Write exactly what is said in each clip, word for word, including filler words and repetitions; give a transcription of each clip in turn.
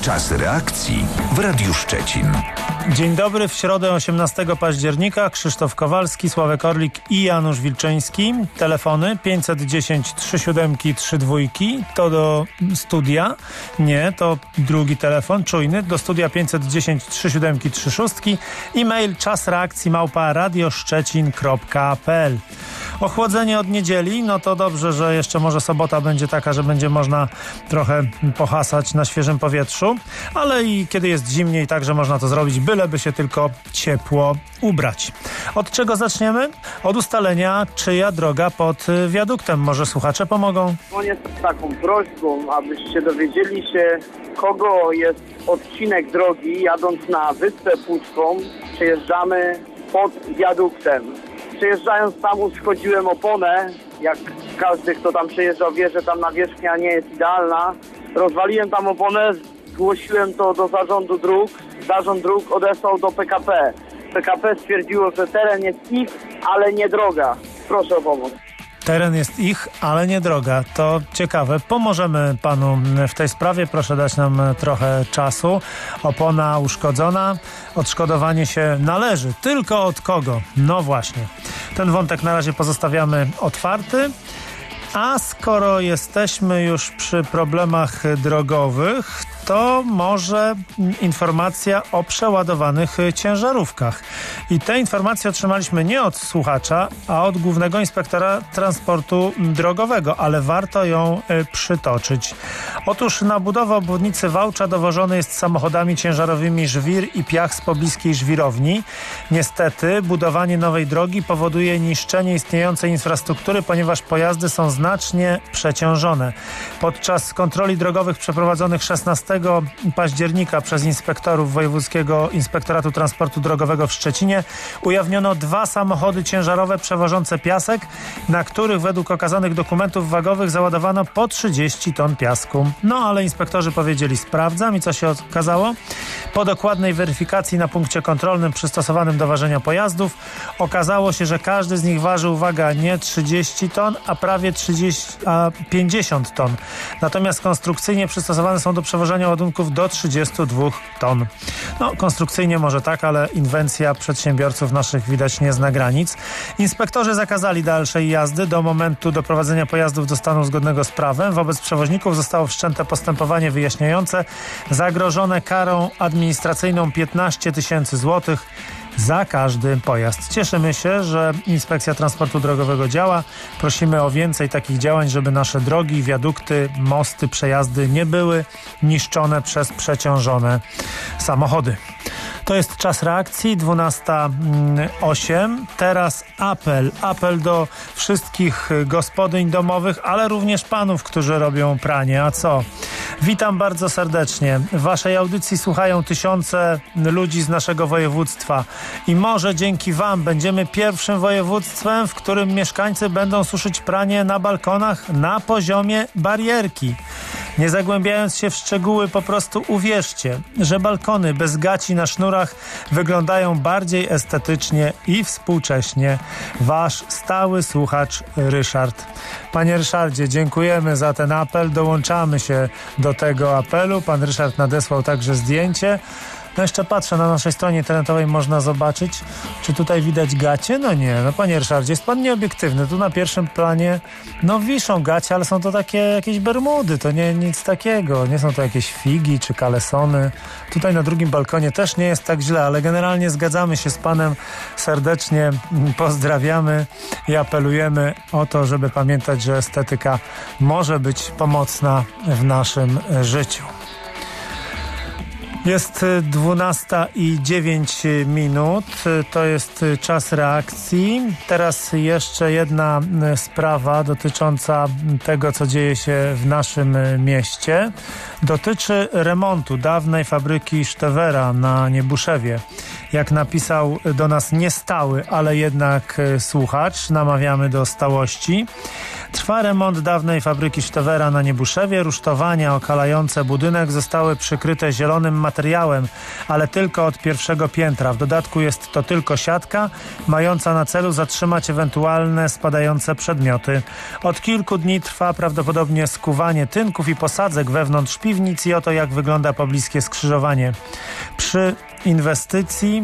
Czas reakcji w Radiu Szczecin. Dzień dobry, w środę osiemnastego października Krzysztof Kowalski, Sławek Orlik i Janusz Wilczyński. Telefony pięćset dziesięć trzy siedem trzy dwa to do studia. Nie, to drugi telefon, czujny, do studia pięćset dziesięć trzy siedem trzy sześć. E-mail czas reakcji małpa radioszczecin kropka p l. Ochłodzenie od niedzieli, no to dobrze, że jeszcze może sobota będzie taka, że będzie można trochę pohasać na świeżym powietrzu, ale i kiedy jest zimniej, także można to zrobić, byleby się tylko ciepło ubrać. Od czego zaczniemy? Od ustalenia, czyja droga pod wiaduktem. Może słuchacze pomogą? Dzwonię z taką prośbą, abyście dowiedzieli się, kogo jest odcinek drogi jadąc na Wyspę Pucką. Przejeżdżamy pod wiaduktem. Przejeżdżając tam uszkodziłem oponę. Jak każdy, kto tam przejeżdżał, wie, że tam nawierzchnia nie jest idealna. Rozwaliłem tam oponę, zgłosiłem to do zarządu dróg. Zarząd dróg odesłał do P K P. P K P stwierdziło, że teren jest ich, ale nie droga. Proszę o pomoc. Teren jest ich, ale nie droga. To ciekawe. Pomożemy panu w tej sprawie. Proszę dać nam trochę czasu. Opona uszkodzona. Odszkodowanie się należy. Tylko od kogo? No właśnie. Ten wątek na razie pozostawiamy otwarty. A skoro jesteśmy już przy problemach drogowych, to może informacja o przeładowanych ciężarówkach. I te informacje otrzymaliśmy nie od słuchacza, a od Głównego Inspektora Transportu Drogowego, ale warto ją y, przytoczyć. Otóż na budowę obwodnicy Wałcza dowożony jest samochodami ciężarowymi żwir i piach z pobliskiej żwirowni. Niestety budowanie nowej drogi powoduje niszczenie istniejącej infrastruktury, ponieważ pojazdy są znacznie przeciążone. Podczas kontroli drogowych przeprowadzonych szesnastego października przez inspektorów Wojewódzkiego Inspektoratu Transportu Drogowego w Szczecinie ujawniono dwa samochody ciężarowe przewożące piasek, na których według okazanych dokumentów wagowych załadowano po trzydzieści ton piasku. No ale inspektorzy powiedzieli: sprawdzam, i co się okazało? Po dokładnej weryfikacji na punkcie kontrolnym przystosowanym do ważenia pojazdów okazało się, że każdy z nich waży, uwaga, nie trzydzieści ton, a prawie trzydzieści, a pięćdziesiąt ton. Natomiast konstrukcyjnie przystosowane są do przewożenia ładunków do trzydziestu dwóch ton. No, konstrukcyjnie może tak, ale inwencja przedsiębiorców naszych widać nie zna granic. Inspektorzy zakazali dalszej jazdy do momentu doprowadzenia pojazdów do stanu zgodnego z prawem. Wobec przewoźników zostało wszczęte postępowanie wyjaśniające, zagrożone karą administracyjną piętnaście tysięcy złotych za każdy pojazd. Cieszymy się, że Inspekcja Transportu Drogowego działa. Prosimy o więcej takich działań, żeby nasze drogi, wiadukty, mosty, przejazdy nie były niszczone przez przeciążone samochody. To jest czas reakcji, dwunasta osiem. Teraz apel. Apel do wszystkich gospodyń domowych, ale również panów, którzy robią pranie. A co? Witam bardzo serdecznie. Waszej audycji słuchają tysiące ludzi z naszego województwa i może dzięki wam będziemy pierwszym województwem, w którym mieszkańcy będą suszyć pranie na balkonach na poziomie barierki. Nie zagłębiając się w szczegóły, po prostu uwierzcie, że balkony bez gaci na sznurach wyglądają bardziej estetycznie i współcześnie. Wasz stały słuchacz Ryszard. Panie Ryszardzie, dziękujemy za ten apel. Dołączamy się do tego apelu. Pan Ryszard nadesłał także zdjęcie. No jeszcze patrzę, na naszej stronie internetowej można zobaczyć, czy tutaj widać gacie. No nie, no panie Ryszardzie, jest pan nieobiektywny. Tu na pierwszym planie, no wiszą gacie, ale są to takie jakieś bermudy, to nie nic takiego. Nie są to jakieś figi czy kalesony. Tutaj na drugim balkonie też nie jest tak źle, ale generalnie zgadzamy się z panem, serdecznie pozdrawiamy i apelujemy o to, żeby pamiętać, że estetyka może być pomocna w naszym życiu. Jest dwunasta i dziewięć minut, to jest czas reakcji. Teraz jeszcze jedna sprawa dotycząca tego, co dzieje się w naszym mieście. Dotyczy remontu dawnej fabryki Sztewera na Niebuszewie. Jak napisał do nas niestały, ale jednak słuchacz, namawiamy do stałości. Trwa remont dawnej fabryki Sztewera na Niebuszewie. Rusztowania okalające budynek zostały przykryte zielonym materiałem, ale tylko od pierwszego piętra. W dodatku jest to tylko siatka, mająca na celu zatrzymać ewentualne spadające przedmioty. Od kilku dni trwa prawdopodobnie skuwanie tynków i posadzek wewnątrz piwnic i oto jak wygląda pobliskie skrzyżowanie. Przy inwestycji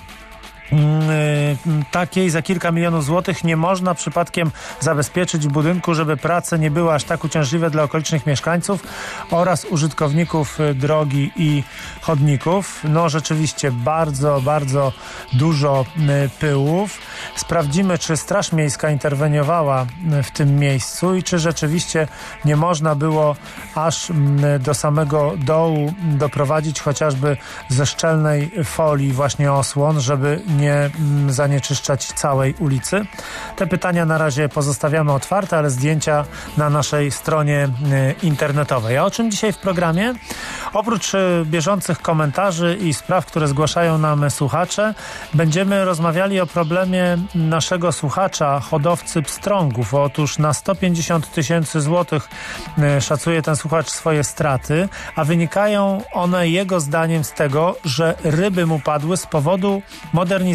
takiej za kilka milionów złotych nie można przypadkiem zabezpieczyć budynku, żeby prace nie były aż tak uciążliwe dla okolicznych mieszkańców oraz użytkowników drogi i chodników. No rzeczywiście bardzo, bardzo dużo pyłów. Sprawdzimy, czy Straż Miejska interweniowała w tym miejscu i czy rzeczywiście nie można było aż do samego dołu doprowadzić chociażby ze szczelnej folii właśnie osłon, żeby nie zanieczyszczać całej ulicy. Te pytania na razie pozostawiamy otwarte, ale zdjęcia na naszej stronie internetowej. A o czym dzisiaj w programie? Oprócz bieżących komentarzy i spraw, które zgłaszają nam słuchacze, będziemy rozmawiali o problemie naszego słuchacza, hodowcy pstrągów. Otóż na sto pięćdziesiąt tysięcy złotych szacuje ten słuchacz swoje straty, a wynikają one jego zdaniem z tego, że ryby mu padły z powodu modernizacji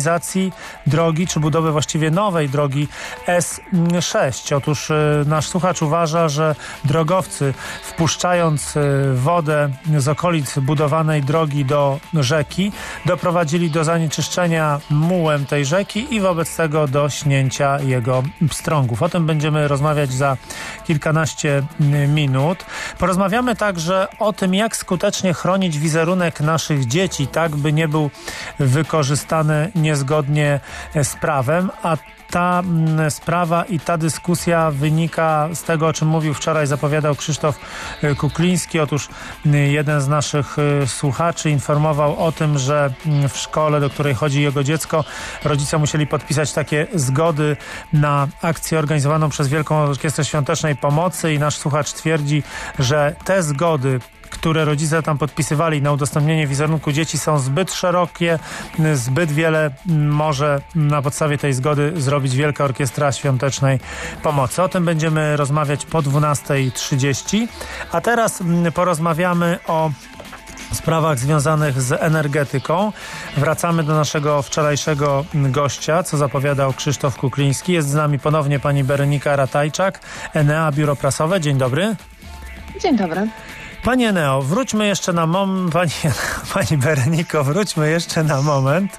drogi, czy budowy właściwie nowej drogi S sześć. Otóż nasz słuchacz uważa, że drogowcy, wpuszczając wodę z okolic budowanej drogi do rzeki, doprowadzili do zanieczyszczenia mułem tej rzeki i wobec tego do śnięcia jego pstrągów. O tym będziemy rozmawiać za kilkanaście minut. Porozmawiamy także o tym, jak skutecznie chronić wizerunek naszych dzieci, tak by nie był wykorzystany niezgodnie z prawem, a ta sprawa i ta dyskusja wynika z tego, o czym mówił wczoraj, zapowiadał Krzysztof Kukliński. Otóż jeden z naszych słuchaczy informował o tym, że w szkole, do której chodzi jego dziecko, rodzice musieli podpisać takie zgody na akcję organizowaną przez Wielką Orkiestrę Świątecznej Pomocy i nasz słuchacz twierdzi, że te zgody, które rodzice tam podpisywali na udostępnienie wizerunku dzieci, są zbyt szerokie, zbyt wiele może na podstawie tej zgody zrobić Wielka Orkiestra Świątecznej Pomocy. O tym będziemy rozmawiać po dwunastej trzydzieści, a teraz porozmawiamy o sprawach związanych z energetyką. Wracamy do naszego wczorajszego gościa, co zapowiadał Krzysztof Kukliński. Jest z nami ponownie pani Berenika Ratajczak, Enea, Biuro Prasowe. Dzień dobry. Dzień dobry. Pani Eneo, wróćmy jeszcze na moment, pani, pani Bereniko, wróćmy jeszcze na moment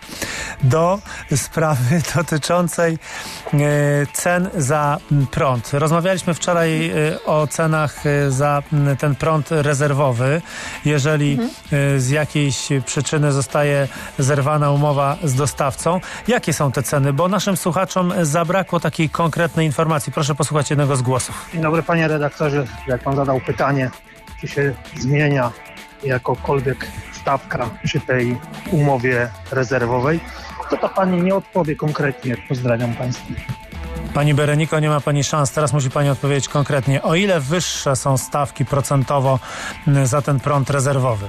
do sprawy dotyczącej e, cen za prąd. Rozmawialiśmy wczoraj e, o cenach e, za m, ten prąd rezerwowy. Jeżeli mhm. e, z jakiejś przyczyny zostaje zerwana umowa z dostawcą, jakie są te ceny? Bo naszym słuchaczom zabrakło takiej konkretnej informacji. Proszę posłuchać jednego z głosów. Dzień dobry, panie redaktorze. Jak pan zadał pytanie, czy się zmienia jakokolwiek stawka przy tej umowie rezerwowej, to to pani nie odpowie konkretnie. Pozdrawiam państwa. Pani Bereniko, nie ma pani szans. Teraz musi pani odpowiedzieć konkretnie. O ile wyższe są stawki procentowo za ten prąd rezerwowy?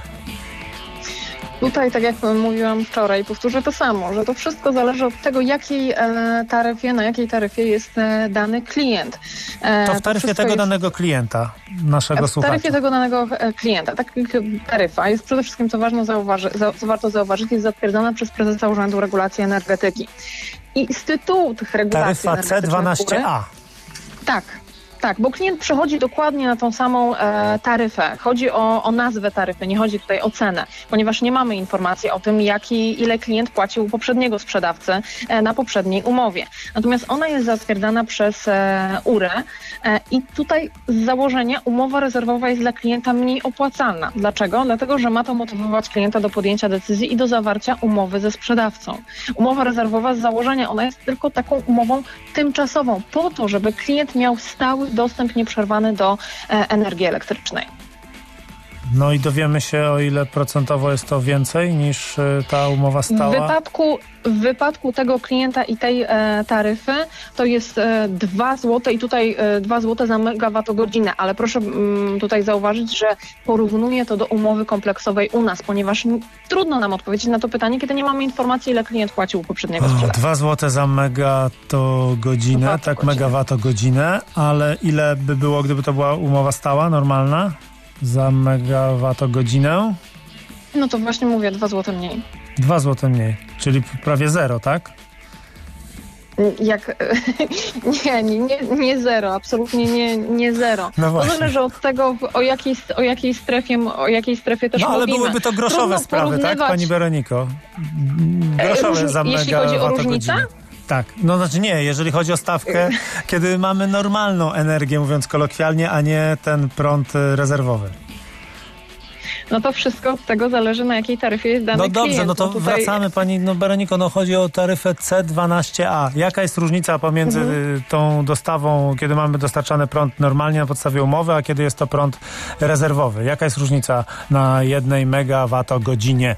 Tutaj, tak jak mówiłam wczoraj, powtórzę to samo, że to wszystko zależy od tego, jakiej e, taryfie, na jakiej taryfie jest e, dany klient. E, to w taryfie to tego jest... danego klienta, naszego w słuchacza. W taryfie tego danego klienta. Tak, taryfa jest przede wszystkim, co, ważne zauważy, za, co warto zauważyć, jest zatwierdzona przez prezesa Urzędu Regulacji Energetyki. I z tytułu tych regulacji taryfa C dwanaście A. Tak. Tak, bo klient przechodzi dokładnie na tą samą e, taryfę. Chodzi o, o nazwę taryfy, nie chodzi tutaj o cenę, ponieważ nie mamy informacji o tym, jaki, ile klient płacił poprzedniego sprzedawcy e, na poprzedniej umowie. Natomiast ona jest zatwierdzana przez e, U R E e, i tutaj z założenia umowa rezerwowa jest dla klienta mniej opłacalna. Dlaczego? Dlatego, że ma to motywować klienta do podjęcia decyzji i do zawarcia umowy ze sprzedawcą. Umowa rezerwowa z założenia, ona jest tylko taką umową tymczasową, po to, żeby klient miał stały dostęp nieprzerwany do e, energii elektrycznej. No i dowiemy się, o ile procentowo jest to więcej niż y, ta umowa stała? W wypadku, w wypadku tego klienta i tej e, taryfy to jest e, dwa złote i tutaj e, dwa złote za megawattogodzinę, ale proszę m, tutaj zauważyć, że porównuję to do umowy kompleksowej u nas, ponieważ m, trudno nam odpowiedzieć na to pytanie, kiedy nie mamy informacji, ile klient płacił u poprzedniego sprzedawcy. dwa złote za megattogodzinę, tak, Wattogodzinę. megawattogodzinę, ale ile by było, gdyby to była umowa stała, normalna? Za megawattogodzinę? No to właśnie mówię, dwa złote mniej. dwa złote mniej, czyli prawie zero, tak? Jak, nie, nie, nie, nie zero, absolutnie nie, nie zero. No to właśnie. zależy od tego, o jakiej, o jakiej strefie, o jakiej strefie też No ale mówimy. byłyby to groszowe Trudno sprawy, tak, porównywać- pani Weroniko? Groszowe Różni- za jeśli chodzi o megawattogodzinę. różnicę? Tak, no znaczy nie, jeżeli chodzi o stawkę, kiedy mamy normalną energię, mówiąc kolokwialnie, a nie ten prąd y, rezerwowy. No to wszystko od tego zależy, na jakiej taryfie jest dany No dobrze, klient. no to tutaj... wracamy, pani no Weroniko, no chodzi o taryfę C dwanaście A. Jaka jest różnica pomiędzy Mhm. y, tą dostawą, kiedy mamy dostarczany prąd normalnie na podstawie umowy, a kiedy jest to prąd rezerwowy? Jaka jest różnica na jednej megawattogodzinie?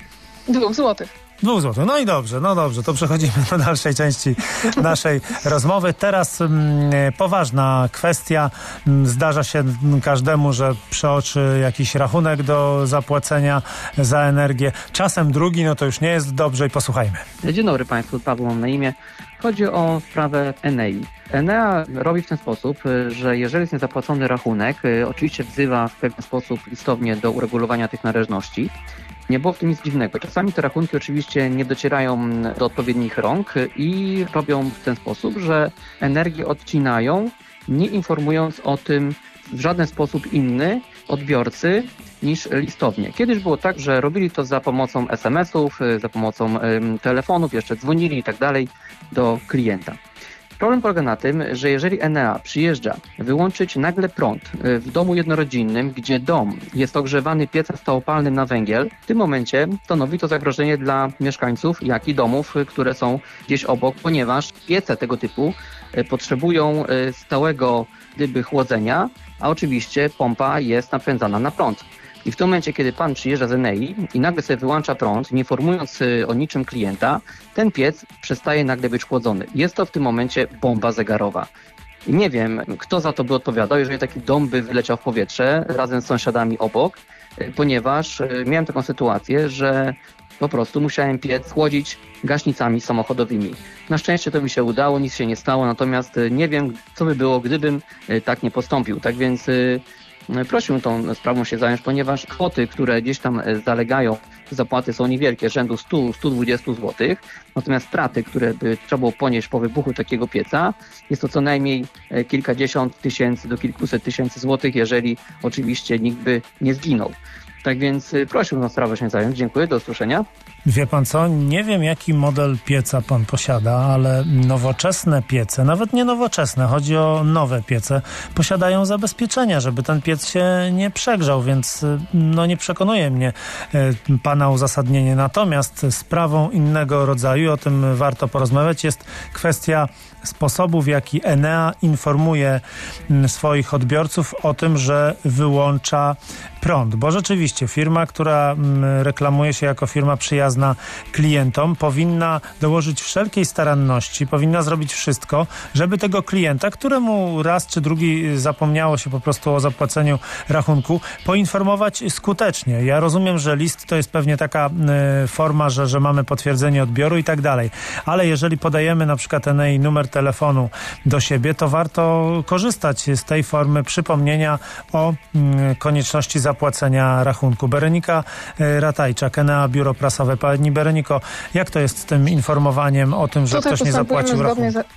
Dwóch złotych. Dwóch złotych. No i dobrze, no dobrze, to przechodzimy do dalszej części naszej rozmowy. Teraz mm, poważna kwestia. Mm, Zdarza się mm, każdemu, że przeoczy jakiś rachunek do zapłacenia za energię. Czasem drugi, no to już nie jest dobrze i posłuchajmy. Dzień dobry Państwu, Paweł mam na imię. Chodzi o sprawę Enei. Enea robi w ten sposób, że jeżeli jest niezapłacony rachunek, oczywiście wzywa w pewien sposób listownie do uregulowania tych należności. Nie było w tym nic dziwnego. Czasami te rachunki oczywiście nie docierają do odpowiednich rąk i robią w ten sposób, że energię odcinają, nie informując o tym w żaden sposób inny odbiorcy niż listownie. Kiedyś było tak, że robili to za pomocą es em esów, za pomocą ym, telefonów, jeszcze dzwonili i tak dalej do klienta. Problem polega na tym, że jeżeli Enea przyjeżdża wyłączyć nagle prąd w domu jednorodzinnym, gdzie dom jest ogrzewany piecem stałopalnym na węgiel, w tym momencie stanowi to zagrożenie dla mieszkańców, jak i domów, które są gdzieś obok, ponieważ piece tego typu potrzebują stałego gdyby chłodzenia, a oczywiście pompa jest napędzana na prąd. I w tym momencie, kiedy pan przyjeżdża z Enei i nagle sobie wyłącza prąd, nie informując o niczym klienta, ten piec przestaje nagle być chłodzony. Jest to w tym momencie bomba zegarowa. I nie wiem, kto za to by odpowiadał, jeżeli taki dom by wyleciał w powietrze razem z sąsiadami obok, ponieważ miałem taką sytuację, że po prostu musiałem piec chłodzić gaśnicami samochodowymi. Na szczęście to mi się udało, nic się nie stało, natomiast nie wiem, co by było, gdybym tak nie postąpił. Tak więc prosiłbym tą sprawą się zająć, ponieważ kwoty, które gdzieś tam zalegają, zapłaty są niewielkie, rzędu sto do stu dwudziestu złotych, natomiast straty, które by trzeba było ponieść po wybuchu takiego pieca, jest to co najmniej kilkadziesiąt tysięcy do kilkuset tysięcy złotych, jeżeli oczywiście nikt by nie zginął. Tak więc prosiłbym o sprawę się zająć. Dziękuję, do usłyszenia. Wie pan co, nie wiem jaki model pieca pan posiada, ale nowoczesne piece, nawet nie nowoczesne, chodzi o nowe piece, posiadają zabezpieczenia, żeby ten piec się nie przegrzał, więc no nie przekonuje mnie y, pana uzasadnienie. Natomiast sprawą innego rodzaju, o tym warto porozmawiać, jest kwestia sposobu, w jaki Enea informuje swoich odbiorców o tym, że wyłącza prąd. Bo rzeczywiście firma, która reklamuje się jako firma przyjazna klientom, powinna dołożyć wszelkiej staranności, powinna zrobić wszystko, żeby tego klienta, któremu raz czy drugi zapomniało się po prostu o zapłaceniu rachunku, poinformować skutecznie. Ja rozumiem, że list to jest pewnie taka y, forma, że, że mamy potwierdzenie odbioru i tak dalej. Ale jeżeli podajemy na przykład Enei numer telefonu do siebie, to warto korzystać z tej formy przypomnienia o y, konieczności zapłacenia rachunku. Berenika y, Ratajczak, Enea Biuro Prasowe. Pani Bereniko, jak to jest z tym informowaniem o tym, że Tutaj ktoś nie zapłacił rachunku? Za...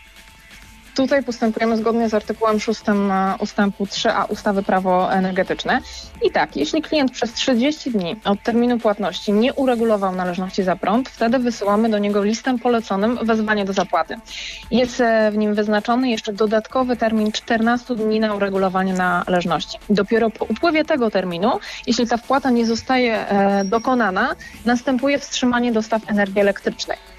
Tutaj postępujemy zgodnie z artykułem szóstym ustępu trzy a ustawy Prawo Energetyczne. I tak, jeśli klient przez trzydzieści dni od terminu płatności nie uregulował należności za prąd, wtedy wysyłamy do niego listem poleconym wezwanie do zapłaty. Jest w nim wyznaczony jeszcze dodatkowy termin czternastu dni na uregulowanie należności. Dopiero po upływie tego terminu, jeśli ta wpłata nie zostaje e, dokonana, następuje wstrzymanie dostaw energii elektrycznej.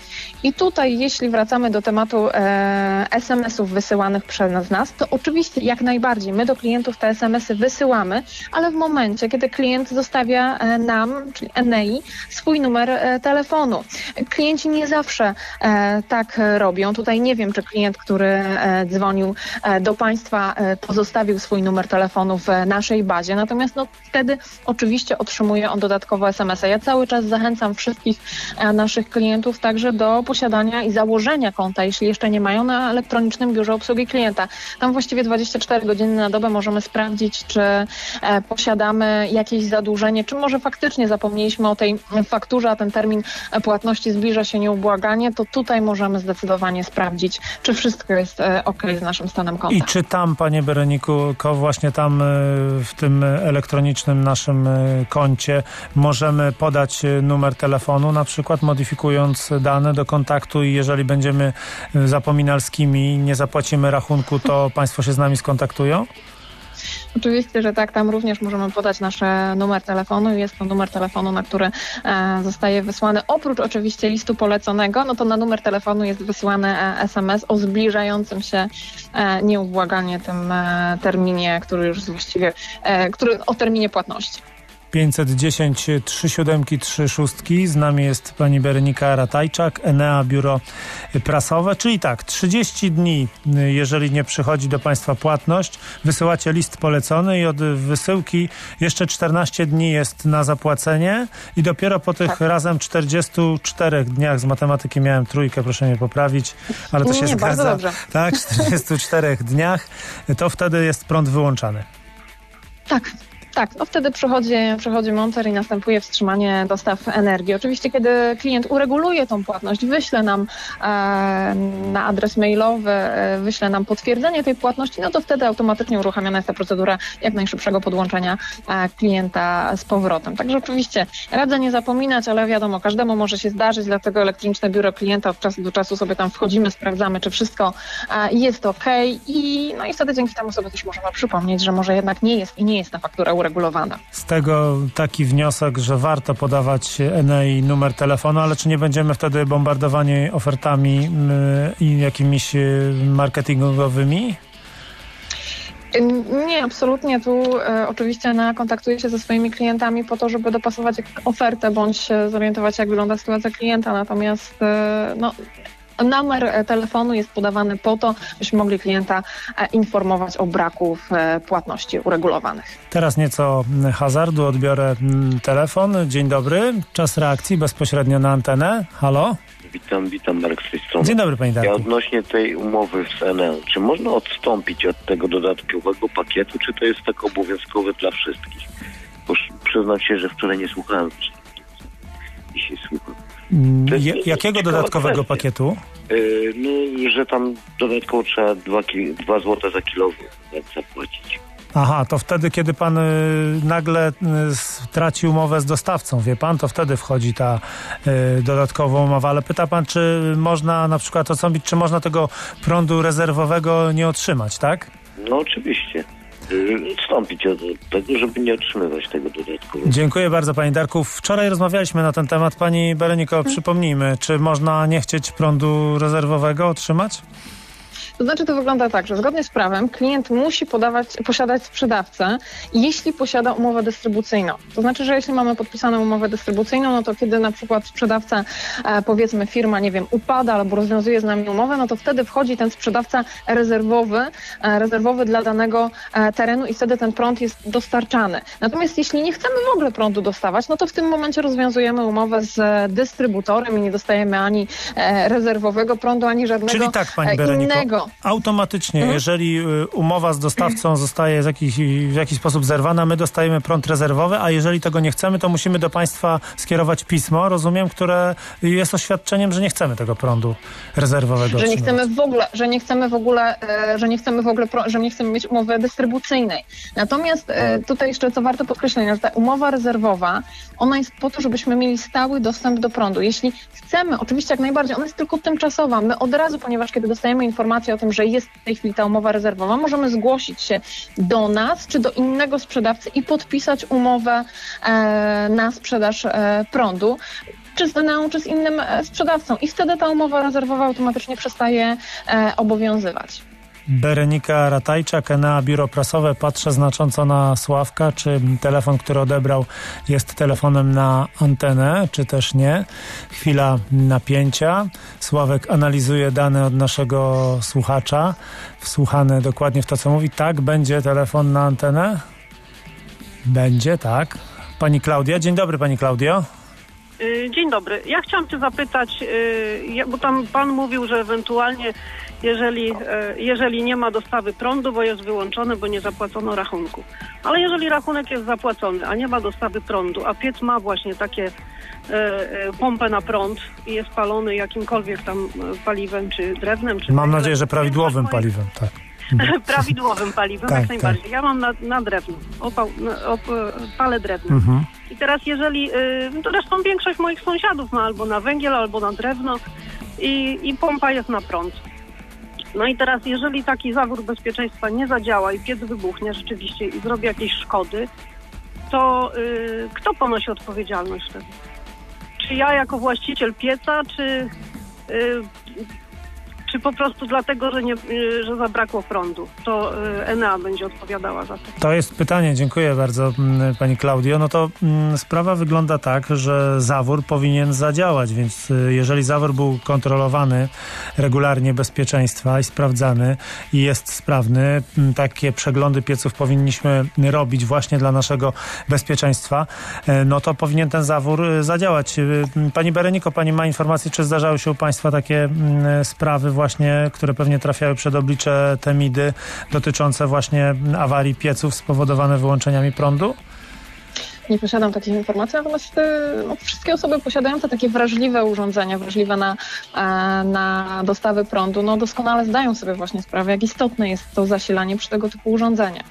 I tutaj, jeśli wracamy do tematu e, es em esów wysyłanych przez nas, to oczywiście jak najbardziej my do klientów te es em esy wysyłamy, ale w momencie, kiedy klient zostawia e, nam, czyli Enei, swój numer e, telefonu. Klienci nie zawsze e, tak robią. Tutaj nie wiem, czy klient, który e, dzwonił e, do Państwa, e, pozostawił swój numer telefonu w naszej bazie, natomiast no, wtedy oczywiście otrzymuje on dodatkowo es em es a. Ja cały czas zachęcam wszystkich e, naszych klientów także do posiadania i założenia konta, jeśli jeszcze nie mają, na elektronicznym biurze obsługi klienta. Tam właściwie dwadzieścia cztery godziny na dobę możemy sprawdzić, czy e, posiadamy jakieś zadłużenie, czy może faktycznie zapomnieliśmy o tej fakturze, a ten termin płatności zbliża się nieubłaganie, to tutaj możemy zdecydowanie sprawdzić, czy wszystko jest e, ok z naszym stanem konta. I czy tam, panie Bereniku, właśnie tam e, w tym elektronicznym naszym e, koncie możemy podać e, numer telefonu, na przykład modyfikując dane do kontaktu i jeżeli będziemy zapominalskimi, nie zapłacimy rachunku, to państwo się z nami skontaktują? Oczywiście, że tak, tam również możemy podać nasz numer telefonu i jest to numer telefonu, na który e, zostaje wysłany, oprócz oczywiście listu poleconego, no to na numer telefonu jest wysyłany e, es em es o zbliżającym się e, nieubłaganie tym e, terminie, który już właściwie, e, który o terminie płatności. pięćset dziesięć trzy siedem trzy sześć. Z nami jest pani Berenika Ratajczak, Enea Biuro Prasowe, czyli tak, trzydzieści dni, jeżeli nie przychodzi do państwa płatność, wysyłacie list polecony i od wysyłki jeszcze czternaście dni jest na zapłacenie i dopiero po tych tak. razem czterdziestu czterech dniach, z matematyki miałem trójkę, proszę mnie poprawić, ale to nie, się nie, zgadza. bardzo dobrze. Tak, czterdziestu czterech dniach, to wtedy jest prąd wyłączany. Tak. Tak, no wtedy przychodzi, przychodzi monter i następuje wstrzymanie dostaw energii. Oczywiście, kiedy klient ureguluje tą płatność, wyśle nam e, na adres mailowy, e, wyśle nam potwierdzenie tej płatności, no to wtedy automatycznie uruchamiana jest ta procedura jak najszybszego podłączenia e, klienta z powrotem. Także oczywiście radzę nie zapominać, ale wiadomo, każdemu może się zdarzyć, dlatego elektroniczne biuro klienta od czasu do czasu sobie tam wchodzimy, sprawdzamy, czy wszystko e, jest ok i no i wtedy dzięki temu sobie też możemy przypomnieć, że może jednak nie jest i nie jest ta faktura uregulowana. Z tego taki wniosek, że warto podawać Enei numer telefonu, ale czy nie będziemy wtedy bombardowani ofertami i jakimiś marketingowymi? Nie, absolutnie. Tu e, oczywiście Enea kontaktuje się ze swoimi klientami po to, żeby dopasować ofertę bądź zorientować, jak wygląda sytuacja klienta. Natomiast e, no, numer telefonu jest podawany po to, byśmy mogli klienta informować o braku płatności uregulowanych. Teraz nieco hazardu, odbiorę telefon. Dzień dobry, czas reakcji bezpośrednio na antenę. Halo? Witam, witam, Marek z tej strony. Dzień dobry, panie Darku. Ja odnośnie tej umowy z Eneą, czy można odstąpić od tego dodatkowego pakietu, czy to jest tak obowiązkowe dla wszystkich? Bo przyznam się, że wczoraj nie słuchałem. Dzisiaj słucham. Je, jakiego dodatkowego kwestia. pakietu? Yy, no, że tam dodatkowo trzeba dwa złote za kilowat zapłacić. Aha, to wtedy, kiedy pan y, nagle y, straci umowę z dostawcą, wie pan, to wtedy wchodzi ta y, dodatkowa umowa. Ale pyta pan, czy można na przykład odstąpić, czy można tego prądu rezerwowego nie otrzymać, tak? No oczywiście. Odstąpić od tego, żeby nie otrzymywać tego dodatkowego. Dziękuję bardzo, panie Darku. Wczoraj rozmawialiśmy na ten temat. Pani Bereniko, hmm. przypomnijmy, czy można nie chcieć prądu rezerwowego otrzymać? To znaczy to wygląda tak, że zgodnie z prawem klient musi podawać, posiadać sprzedawcę, jeśli posiada umowę dystrybucyjną. To znaczy, że jeśli mamy podpisaną umowę dystrybucyjną, no to kiedy na przykład sprzedawca, e, powiedzmy firma, nie wiem, upada albo rozwiązuje z nami umowę, no to wtedy wchodzi ten sprzedawca rezerwowy, e, rezerwowy dla danego e, terenu i wtedy ten prąd jest dostarczany. Natomiast jeśli nie chcemy w ogóle prądu dostawać, no to w tym momencie rozwiązujemy umowę z dystrybutorem i nie dostajemy ani e, rezerwowego prądu, ani żadnego Czyli tak, pani Bereniko, innego. Automatycznie, mhm. jeżeli umowa z dostawcą zostaje z jakiś, w jakiś sposób zerwana, my dostajemy prąd rezerwowy, a jeżeli tego nie chcemy, to musimy do państwa skierować pismo, rozumiem, które jest oświadczeniem, że nie chcemy tego prądu rezerwowego. Że nie chcemy w ogóle, że nie chcemy w ogóle, że nie chcemy w ogóle, że nie chcemy mieć umowy dystrybucyjnej. Natomiast tutaj jeszcze co warto podkreślenia, że ta umowa rezerwowa, ona jest po to, żebyśmy mieli stały dostęp do prądu. Jeśli chcemy, oczywiście jak najbardziej, ona jest tylko tymczasowa. My od razu, ponieważ kiedy dostajemy informację o tym, że jest w tej chwili ta umowa rezerwowa, możemy zgłosić się do nas czy do innego sprzedawcy i podpisać umowę e, na sprzedaż e, prądu. czy z Eneą, czy z innym e, sprzedawcą. I wtedy ta umowa rezerwowa automatycznie przestaje e, obowiązywać. Berenika Ratajczak, Enea, biuro prasowe. Patrzę znacząco na Sławka, czy telefon, który odebrał, jest telefonem na antenę, czy też nie. Chwila napięcia. Sławek analizuje dane od naszego słuchacza, wsłuchany dokładnie w to, co mówi. Tak, będzie telefon na antenę? Będzie, tak. Pani Klaudia. Dzień dobry, pani Klaudio. Dzień dobry. Ja chciałam cię zapytać, bo tam pan mówił, że ewentualnie jeżeli, jeżeli nie ma dostawy prądu, bo jest wyłączony, bo nie zapłacono rachunku. Ale jeżeli rachunek jest zapłacony, a nie ma dostawy prądu, a piec ma właśnie takie pompę na prąd i jest palony jakimkolwiek tam paliwem, czy drewnem, czy... Mam nadzieję, że prawidłowym paliwem, tak. prawidłowym paliwem, tak, jak najbardziej. Tak. Ja mam na, na drewno, opał, na, op, palę drewno. Mhm. I teraz jeżeli, to zresztą większość moich sąsiadów ma albo na węgiel, albo na drewno i, i pompa jest na prąd. No i teraz jeżeli taki zawór bezpieczeństwa nie zadziała i piec wybuchnie rzeczywiście i zrobi jakieś szkody, to y, kto ponosi odpowiedzialność wtedy? Czy ja jako właściciel pieca, czy... Y, Czy po prostu dlatego, że, nie, że zabrakło prądu, to Enea będzie odpowiadała za to? To jest pytanie, dziękuję bardzo pani Klaudio. No to mm, sprawa wygląda tak, że zawór powinien zadziałać, więc y, jeżeli zawór był kontrolowany regularnie bezpieczeństwa i sprawdzany i jest sprawny, m, takie przeglądy pieców powinniśmy robić właśnie dla naszego bezpieczeństwa, y, no to powinien ten zawór y, zadziałać. Y, pani Bereniko, pani ma informację, czy zdarzały się u państwa takie y, sprawy właśnie właśnie, które pewnie trafiały przed oblicze Temidy, dotyczące właśnie awarii pieców spowodowane wyłączeniami prądu? Nie posiadam takich informacji, natomiast no, wszystkie osoby posiadające takie wrażliwe urządzenia, wrażliwe na, na dostawy prądu, no doskonale zdają sobie właśnie sprawę, jak istotne jest to zasilanie przy tego typu urządzeniach.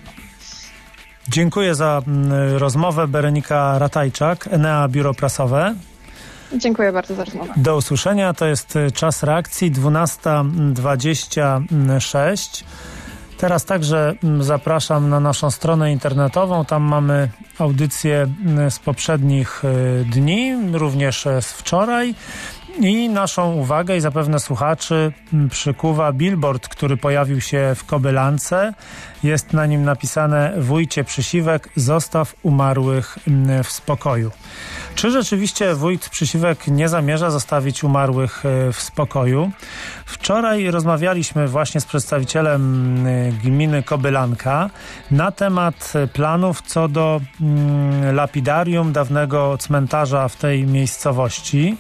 Dziękuję za rozmowę. Berenika Ratajczak, Enea, biuro prasowe. Dziękuję bardzo za rozmowę. Do usłyszenia. To jest czas reakcji dwunasta dwadzieścia sześć. Teraz także zapraszam na naszą stronę internetową. Tam mamy audycje z poprzednich dni, również z wczoraj. I naszą uwagę i zapewne słuchaczy przykuwa billboard, który pojawił się w Kobylance. Jest na nim napisane: wójcie Przysiwek, zostaw umarłych w spokoju. Czy rzeczywiście wójt Przysiwek nie zamierza zostawić umarłych w spokoju? Wczoraj rozmawialiśmy właśnie z przedstawicielem gminy Kobylanka na temat planów co do lapidarium, dawnego cmentarza w tej miejscowości,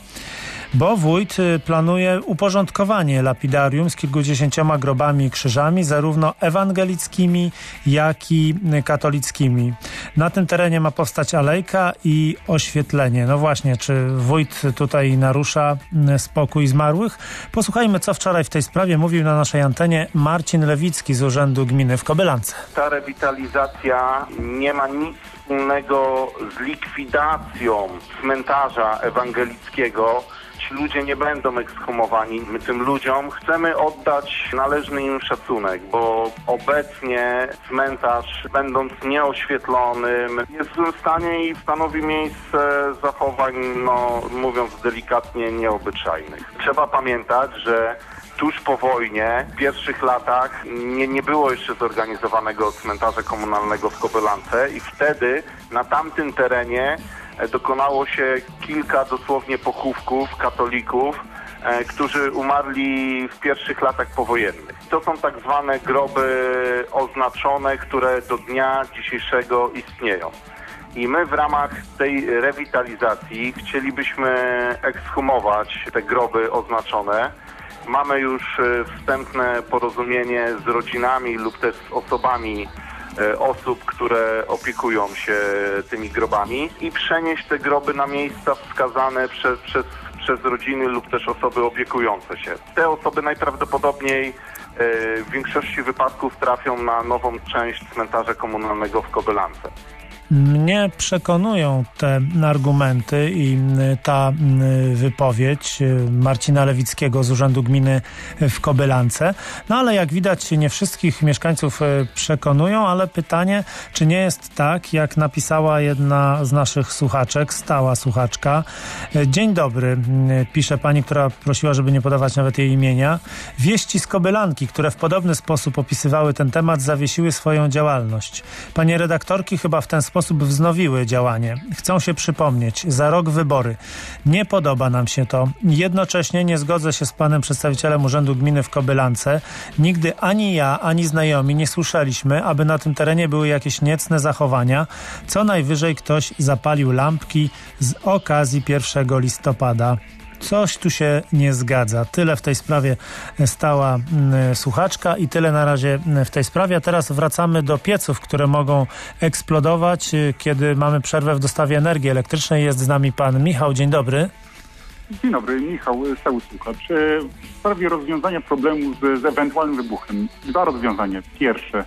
bo wójt planuje uporządkowanie lapidarium z kilkudziesięcioma grobami i krzyżami, zarówno ewangelickimi, jak i katolickimi. Na tym terenie ma powstać alejka i oświetlenie. No właśnie, czy wójt tutaj narusza spokój zmarłych? Posłuchajmy, co wczoraj w tej sprawie mówił na naszej antenie Marcin Lewicki z Urzędu Gminy w Kobylance. Ta rewitalizacja nie ma nic wspólnego z likwidacją cmentarza ewangelickiego. Ci ludzie nie będą ekshumowani. My tym ludziom chcemy oddać należny im szacunek, bo obecnie cmentarz, będąc nieoświetlonym, jest w złym stanie i stanowi miejsce zachowań, no mówiąc delikatnie, nieobyczajnych. Trzeba pamiętać, że tuż po wojnie, w pierwszych latach nie, nie było jeszcze zorganizowanego cmentarza komunalnego w Kobylance i wtedy na tamtym terenie dokonało się kilka dosłownie pochówków katolików, e, którzy umarli w pierwszych latach powojennych. To są tak zwane groby oznaczone, które do dnia dzisiejszego istnieją. I my w ramach tej rewitalizacji chcielibyśmy ekshumować te groby oznaczone. Mamy już wstępne porozumienie z rodzinami lub też z osobami osób, które opiekują się tymi grobami i przenieść te groby na miejsca wskazane przez, przez, przez rodziny lub też osoby opiekujące się. Te osoby najprawdopodobniej w większości wypadków trafią na nową część cmentarza komunalnego w Kobylance. Mnie przekonują te argumenty i ta wypowiedź Marcina Lewickiego z Urzędu Gminy w Kobylance. No ale jak widać, nie wszystkich mieszkańców przekonują, ale pytanie, czy nie jest tak, jak napisała jedna z naszych słuchaczek, stała słuchaczka. Dzień dobry, pisze pani, która prosiła, żeby nie podawać nawet jej imienia. Wieści z Kobylanki, które w podobny sposób opisywały ten temat, zawiesiły swoją działalność. Panie redaktorki chyba w ten sposób wznowiły działanie. Chcą się przypomnieć. Za rok wybory. Nie podoba nam się to. Jednocześnie nie zgodzę się z panem przedstawicielem Urzędu Gminy w Kobylance. Nigdy ani ja, ani znajomi nie słyszeliśmy, aby na tym terenie były jakieś niecne zachowania. Co najwyżej ktoś zapalił lampki z okazji pierwszego listopada. Coś tu się nie zgadza. Tyle w tej sprawie stała y, słuchaczka i tyle na razie w tej sprawie. A teraz wracamy do pieców, które mogą eksplodować, y, kiedy mamy przerwę w dostawie energii elektrycznej. Jest z nami pan Michał. Dzień dobry. Dzień dobry, Michał, stały słuchacz. W sprawie rozwiązania problemu z, z ewentualnym wybuchem. Dwa rozwiązania. Pierwsze,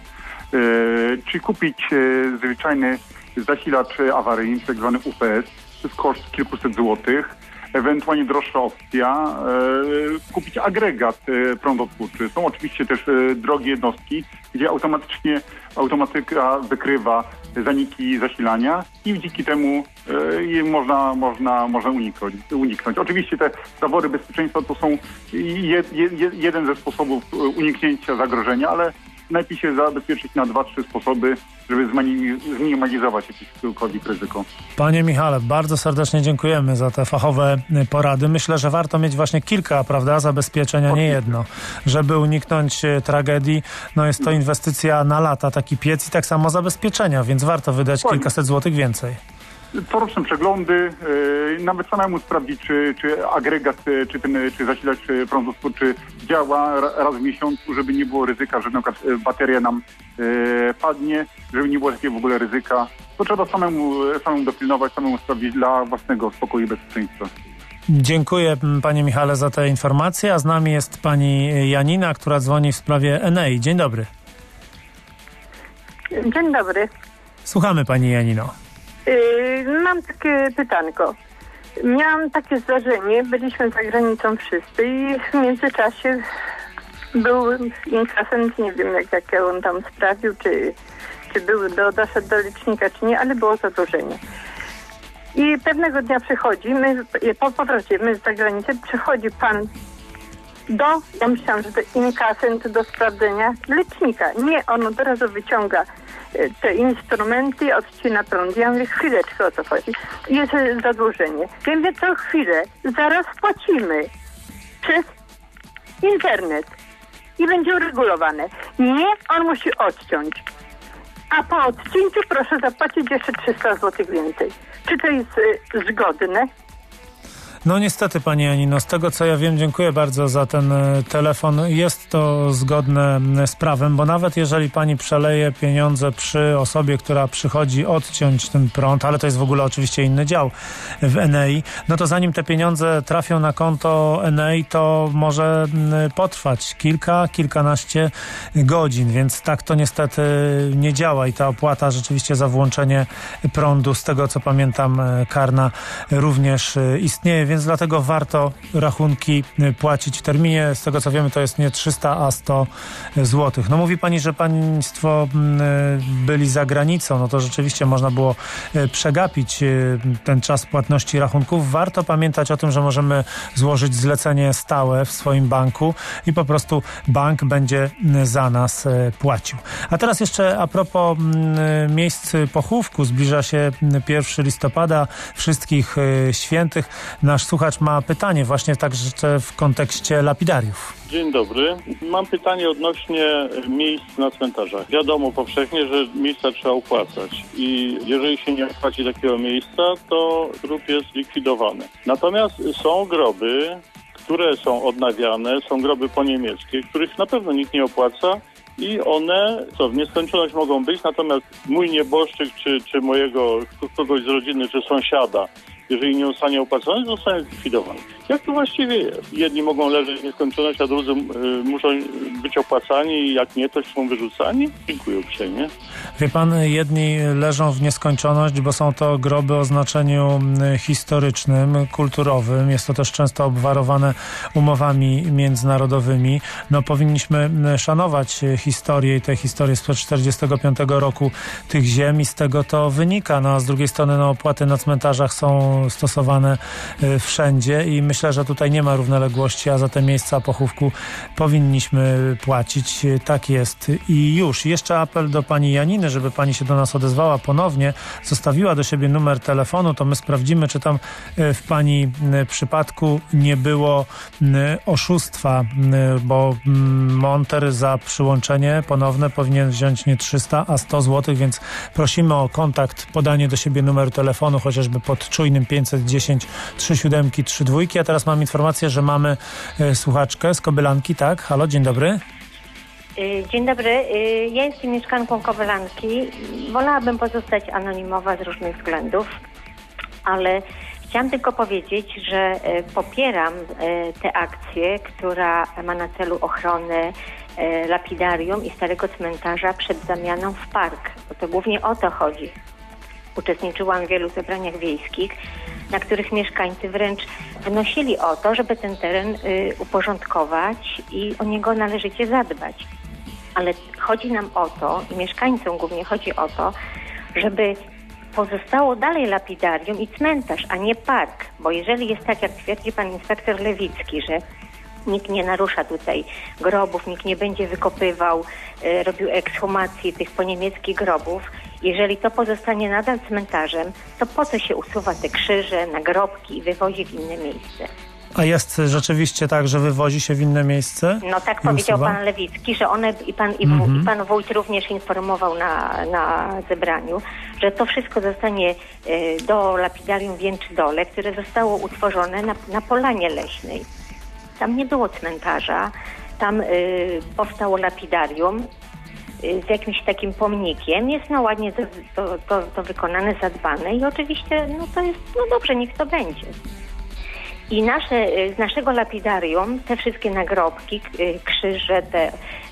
y, czy kupić y, zwyczajny zasilacz awaryjny, tak zwany U P S, to jest koszt kilkuset złotych. Ewentualnie droższa opcja, e, kupić agregat e, prądotwórczy. Są oczywiście też e, drogie jednostki, gdzie automatycznie automatyka wykrywa zaniki zasilania i dzięki temu e, można, można, można uniknąć, uniknąć. Oczywiście te zawory bezpieczeństwa to są je, je, jeden ze sposobów uniknięcia zagrożenia, ale najlepiej się zabezpieczyć na dwa, trzy sposoby, żeby zminimalizować jakiekolwiek ryzyko. Panie Michale, bardzo serdecznie dziękujemy za te fachowe porady. Myślę, że warto mieć właśnie kilka, prawda, zabezpieczeń, a nie jedno. Żeby uniknąć tragedii, no jest to inwestycja na lata, taki piec i tak samo zabezpieczenia, więc warto wydać kilkaset złotych więcej. Coroczne przeglądy, yy, nawet samemu sprawdzić, czy, czy agregat, czy ten czy zasilacz prądotwórczy działa raz w miesiącu, żeby nie było ryzyka, że na przykład bateria nam yy, padnie, żeby nie było takiego w ogóle ryzyka. To trzeba samemu, samemu dopilnować, samemu sprawdzić dla własnego spokoju i bezpieczeństwa. Dziękuję panie Michale za te informacje, a z nami jest pani Janina, która dzwoni w sprawie Enei. Dzień dobry. Dzień dobry. Słuchamy pani Janino. Yy, mam takie pytanko. Miałam takie zdarzenie, byliśmy za granicą wszyscy i w międzyczasie był inkasent, nie wiem jak, jak on tam sprawił, czy, czy był do, doszedł do licznika, czy nie, ale było zadłużenie. I pewnego dnia przychodzi, my po powrocie, my z zagranicy, przychodzi pan do, ja myślałam, że to inkasent do sprawdzenia licznika. Nie, on od razu wyciąga te instrumenty, odcina prąd. Ja mówię, chwileczkę, o co chodzi. Jest zadłużenie. Ja mówię, co chwilę, zaraz płacimy przez internet i będzie uregulowane. Nie, on musi odciąć. A po odcięciu proszę zapłacić jeszcze trzysta złotych więcej. Czy to jest y, zgodne? No niestety pani Janino, z tego co ja wiem, dziękuję bardzo za ten telefon. Jest to zgodne z prawem, bo nawet jeżeli pani przeleje pieniądze przy osobie, która przychodzi odciąć ten prąd, ale to jest w ogóle oczywiście inny dział w Enei, no to zanim te pieniądze trafią na konto Enei, to może potrwać kilka, kilkanaście godzin, więc tak to niestety nie działa i ta opłata rzeczywiście za włączenie prądu, z tego co pamiętam, karna również istnieje, więc dlatego warto rachunki płacić w terminie. Z tego co wiemy, to jest nie trzysta, a sto złotych. No mówi pani, że państwo byli za granicą, no to rzeczywiście można było przegapić ten czas płatności rachunków. Warto pamiętać o tym, że możemy złożyć zlecenie stałe w swoim banku i po prostu bank będzie za nas płacił. A teraz jeszcze a propos miejsc pochówku. Zbliża się pierwszego listopada, wszystkich świętych. Nasz słuchacz ma pytanie właśnie także w kontekście lapidariów. Dzień dobry. Mam pytanie odnośnie miejsc na cmentarzach. Wiadomo powszechnie, że miejsca trzeba opłacać i jeżeli się nie opłaci takiego miejsca, to grób jest likwidowany. Natomiast są groby, które są odnawiane, są groby poniemieckie, których na pewno nikt nie opłaca i one, co, w nieskończoność mogą być, natomiast mój nieboszczyk, czy, czy mojego, kogoś z rodziny, czy sąsiada, jeżeli nie zostanie opłacony, zostanie zlikwidowany. Jak to właściwie jest? Jedni mogą leżeć w nieskończoność, a drudzy y, muszą być opłacani i jak nie, to są wyrzucani? Dziękuję uprzejmie. Wie pan, jedni leżą w nieskończoność, bo są to groby o znaczeniu historycznym, kulturowym. Jest to też często obwarowane umowami międzynarodowymi. No, powinniśmy szanować historię i tę historię sprzed czterdziestego piątego roku tych ziem i z tego to wynika. No, a z drugiej strony no, opłaty na cmentarzach są stosowane wszędzie i myślę, że tutaj nie ma równoległości, a za te miejsca pochówku powinniśmy płacić. Tak jest i już. Jeszcze apel do pani Janiny, żeby pani się do nas odezwała ponownie, zostawiła do siebie numer telefonu, to my sprawdzimy, czy tam w pani przypadku nie było oszustwa, bo monter za przyłączenie ponowne powinien wziąć nie trzysta, a sto złotych, więc prosimy o kontakt, podanie do siebie numeru telefonu, chociażby pod czujnym pięćset dziesięć trzy siedem trzy dwa. A teraz mam informację, że mamy słuchaczkę z Kobylanki. Tak, halo, dzień dobry. Dzień dobry, ja jestem mieszkanką Kobylanki. Wolałabym pozostać anonimowa z różnych względów, ale chciałam tylko powiedzieć, że popieram tę akcję, która ma na celu ochronę lapidarium i starego cmentarza przed zamianą w park, bo to głównie o to chodzi. Uczestniczyłam w wielu zebraniach wiejskich, na których mieszkańcy wręcz wnosili o to, żeby ten teren y, uporządkować i o niego należycie zadbać. Ale chodzi nam o to, i mieszkańcom głównie chodzi o to, żeby pozostało dalej lapidarium i cmentarz, a nie park. Bo jeżeli jest tak, jak twierdzi pan inspektor Lewicki, że nikt nie narusza tutaj grobów, nikt nie będzie wykopywał, y, robił ekshumację tych poniemieckich grobów, jeżeli to pozostanie nadal cmentarzem, to po co się usuwa te krzyże, nagrobki i wywozi w inne miejsce? A jest rzeczywiście tak, że wywozi się w inne miejsce? No tak powiedział pan Lewicki, że one i pan, i, mhm. i pan wójt również informował na, na zebraniu, że to wszystko zostanie y, do lapidarium w Jęczydole, które zostało utworzone na, na polanie leśnej. Tam nie było cmentarza, tam y, powstało lapidarium z jakimś takim pomnikiem. Jest no ładnie to, to, to, to wykonane, zadbane i oczywiście no to jest, no dobrze, niech to będzie. I nasze, z naszego lapidarium te wszystkie nagrobki, krzyże te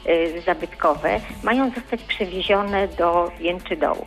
zabytkowe mają zostać przewiezione do Jęczydołu.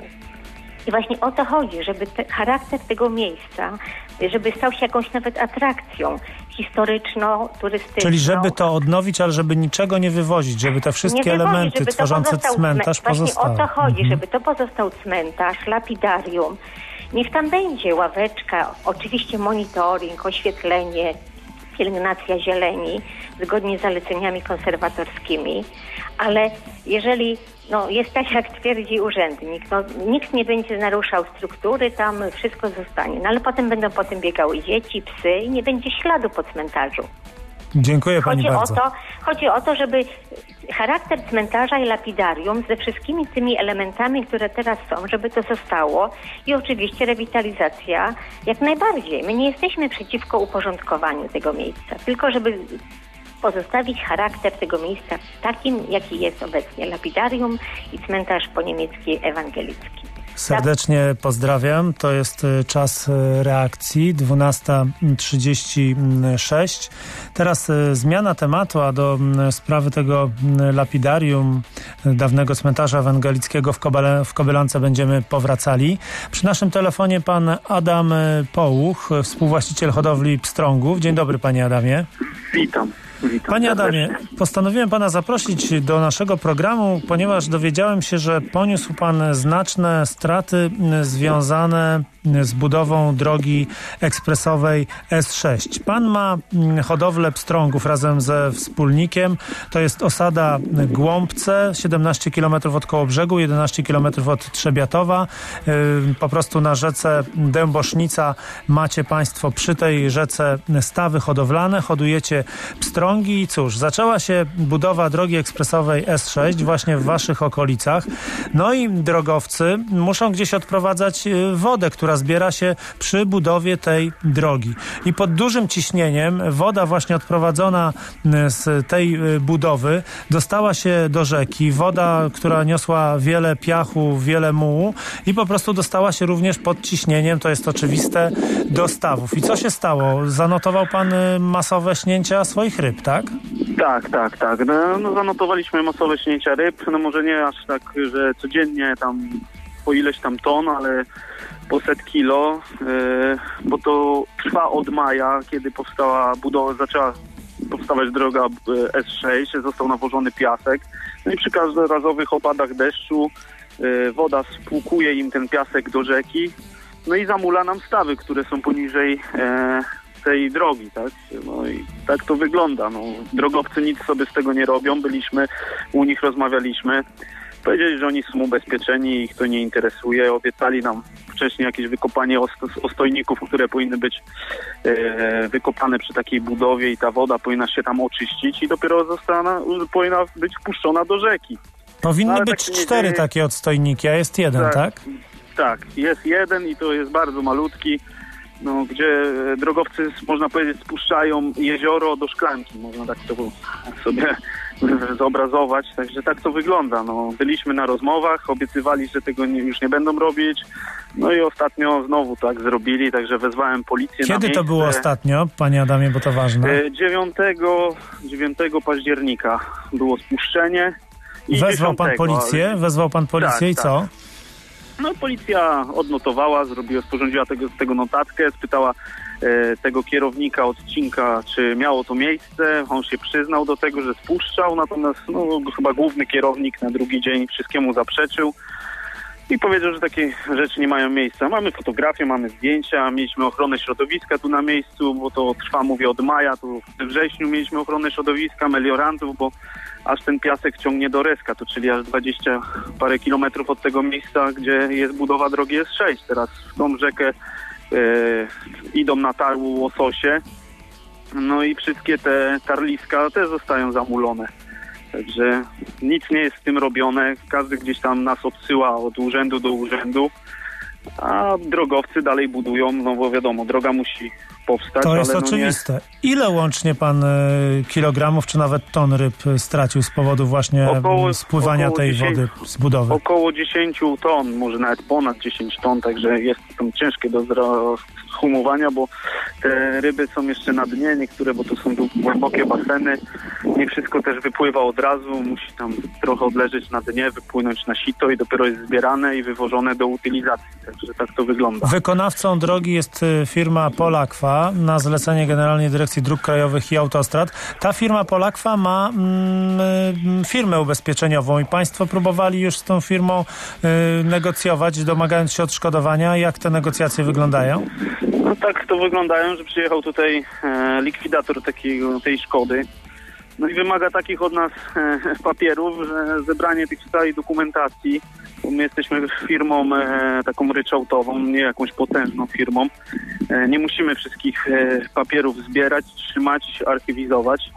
I właśnie o to chodzi, żeby te, charakter tego miejsca, żeby stał się jakąś nawet atrakcją historyczno-turystyczną. Czyli żeby to odnowić, ale żeby niczego nie wywozić, żeby te wszystkie nie wywozić, elementy żeby tworzące cmentarz pozostały. Właśnie o to chodzi, mhm. żeby to pozostał cmentarz, lapidarium. Niech tam będzie ławeczka, oczywiście monitoring, oświetlenie, pielęgnacja zieleni, zgodnie z zaleceniami konserwatorskimi, ale jeżeli no, jest tak, jak twierdzi urzędnik, no, nikt nie będzie naruszał struktury, tam wszystko zostanie, no ale potem będą potem biegały dzieci, psy i nie będzie śladu po cmentarzu. Dziękuję pani chodzi bardzo. O to, chodzi o to, żeby charakter cmentarza i lapidarium ze wszystkimi tymi elementami, które teraz są, żeby to zostało i oczywiście rewitalizacja jak najbardziej. My nie jesteśmy przeciwko uporządkowaniu tego miejsca, tylko żeby pozostawić charakter tego miejsca takim, jaki jest obecnie lapidarium i cmentarz poniemiecki ewangelicki. Serdecznie pozdrawiam. To jest czas reakcji, dwunasta trzydzieści sześć. Teraz zmiana tematu, a do sprawy tego lapidarium dawnego cmentarza ewangelickiego w, Kobyle, w Kobylance będziemy powracali. Przy naszym telefonie pan Adam Połuch, współwłaściciel hodowli pstrągów. Dzień dobry, panie Adamie. Witam. Witam Panie serdecznie. Adamie, postanowiłem pana zaprosić do naszego programu, ponieważ dowiedziałem się, że poniósł pan znaczne straty związane z budową drogi ekspresowej S sześć. Pan ma hodowlę pstrągów razem ze wspólnikiem. To jest osada Głąbce, siedemnaście kilometrów od Kołobrzegu, jedenaście kilometrów od Trzebiatowa. Po prostu na rzece Dębosznica macie państwo przy tej rzece stawy hodowlane, hodujecie pstrągi i cóż, zaczęła się budowa drogi ekspresowej S sześć właśnie w waszych okolicach. No i drogowcy muszą gdzieś odprowadzać wodę, która która zbiera się przy budowie tej drogi. I pod dużym ciśnieniem woda właśnie odprowadzona z tej budowy dostała się do rzeki. Woda, która niosła wiele piachu, wiele mułu i po prostu dostała się również pod ciśnieniem, to jest oczywiste, do stawów. I co się stało? Zanotował pan masowe śnięcia swoich ryb, tak? Tak, tak, tak. No, no, zanotowaliśmy masowe śnięcia ryb. No może nie aż tak, że codziennie tam po ileś tam ton, ale po set kilo, yy, bo to trwa od maja, kiedy powstała budowa, zaczęła powstawać droga S sześć, został nawożony piasek. No i przy każdorazowych opadach deszczu yy, woda spłukuje im ten piasek do rzeki, no i zamula nam stawy, które są poniżej yy, tej drogi, tak? No i tak to wygląda. No, drogowcy nic sobie z tego nie robią. Byliśmy, u nich rozmawialiśmy. Powiedzieli, że oni są ubezpieczeni, ich to nie interesuje. Obiecali nam wcześniej jakieś wykopanie osto- ostojników, które powinny być e, wykopane przy takiej budowie i ta woda powinna się tam oczyścić i dopiero zostana, powinna być wpuszczona do rzeki. Powinny no, być tak cztery dzieje. takie odstojniki, a jest jeden, tak? Tak, tak, jest jeden i to jest bardzo malutki, no, gdzie drogowcy, można powiedzieć, spuszczają jezioro do szklanki, można tak to sobie zobrazować, także tak to wygląda. No, byliśmy na rozmowach, obiecywali, że tego nie, już nie będą robić, no i ostatnio znowu tak zrobili, także wezwałem policję na miejsce. Kiedy to było ostatnio, panie Adamie, bo to ważne? dziewiątego października było spuszczenie. I Wezwał pan dziesiątego, policję? ale... Wezwał pan policję tak, i co? Tak. No policja odnotowała, zrobiła, sporządziła tego, tego notatkę, spytała e, tego kierownika odcinka, czy miało to miejsce. On się przyznał do tego, że spuszczał, natomiast no, chyba główny kierownik na drugi dzień wszystkiemu zaprzeczył i powiedział, że takie rzeczy nie mają miejsca. Mamy fotografię, mamy zdjęcia, mieliśmy ochronę środowiska tu na miejscu, bo to trwa, mówię, od maja, tu we wrześniu mieliśmy ochronę środowiska, meliorantów, bo aż ten piasek ciągnie do Reska, to czyli aż dwadzieścia parę kilometrów od tego miejsca, gdzie jest budowa drogi S sześć. Teraz w tą rzekę e, idą na tarłu łososie, no i wszystkie te tarliska też zostają zamulone. Także nic nie jest z tym robione, każdy gdzieś tam nas odsyła od urzędu do urzędu, a drogowcy dalej budują, no bo wiadomo, droga musi powstać. To jest ale no oczywiste. Nie... Ile łącznie pan y, kilogramów czy nawet ton ryb stracił z powodu właśnie około, spływania około tej dziesięć, wody z budowy? Około dziesięć ton, może nawet ponad dziesięć ton, także jest to ciężkie do zhumowania, bo te ryby są jeszcze na dnie, niektóre, bo to są głębokie baseny, nie wszystko też wypływa od razu, musi tam trochę odleżeć na dnie, wypłynąć na sito i dopiero jest zbierane i wywożone do utylizacji, także tak to wygląda. Wykonawcą drogi jest firma Polakwa na zlecenie Generalnej Dyrekcji Dróg Krajowych i Autostrad. Ta firma Polakwa ma mm, firmę ubezpieczeniową i państwo próbowali już z tą firmą y, negocjować, domagając się odszkodowania. Jak te negocjacje wyglądają? No tak to wyglądają, że przyjechał tutaj e, likwidator takiego, tej szkody. No i wymaga takich od nas e, papierów, że zebranie tych całej dokumentacji, bo my jesteśmy firmą e, taką ryczałtową, nie jakąś potężną firmą. E, nie musimy wszystkich e, papierów zbierać, trzymać, archiwizować.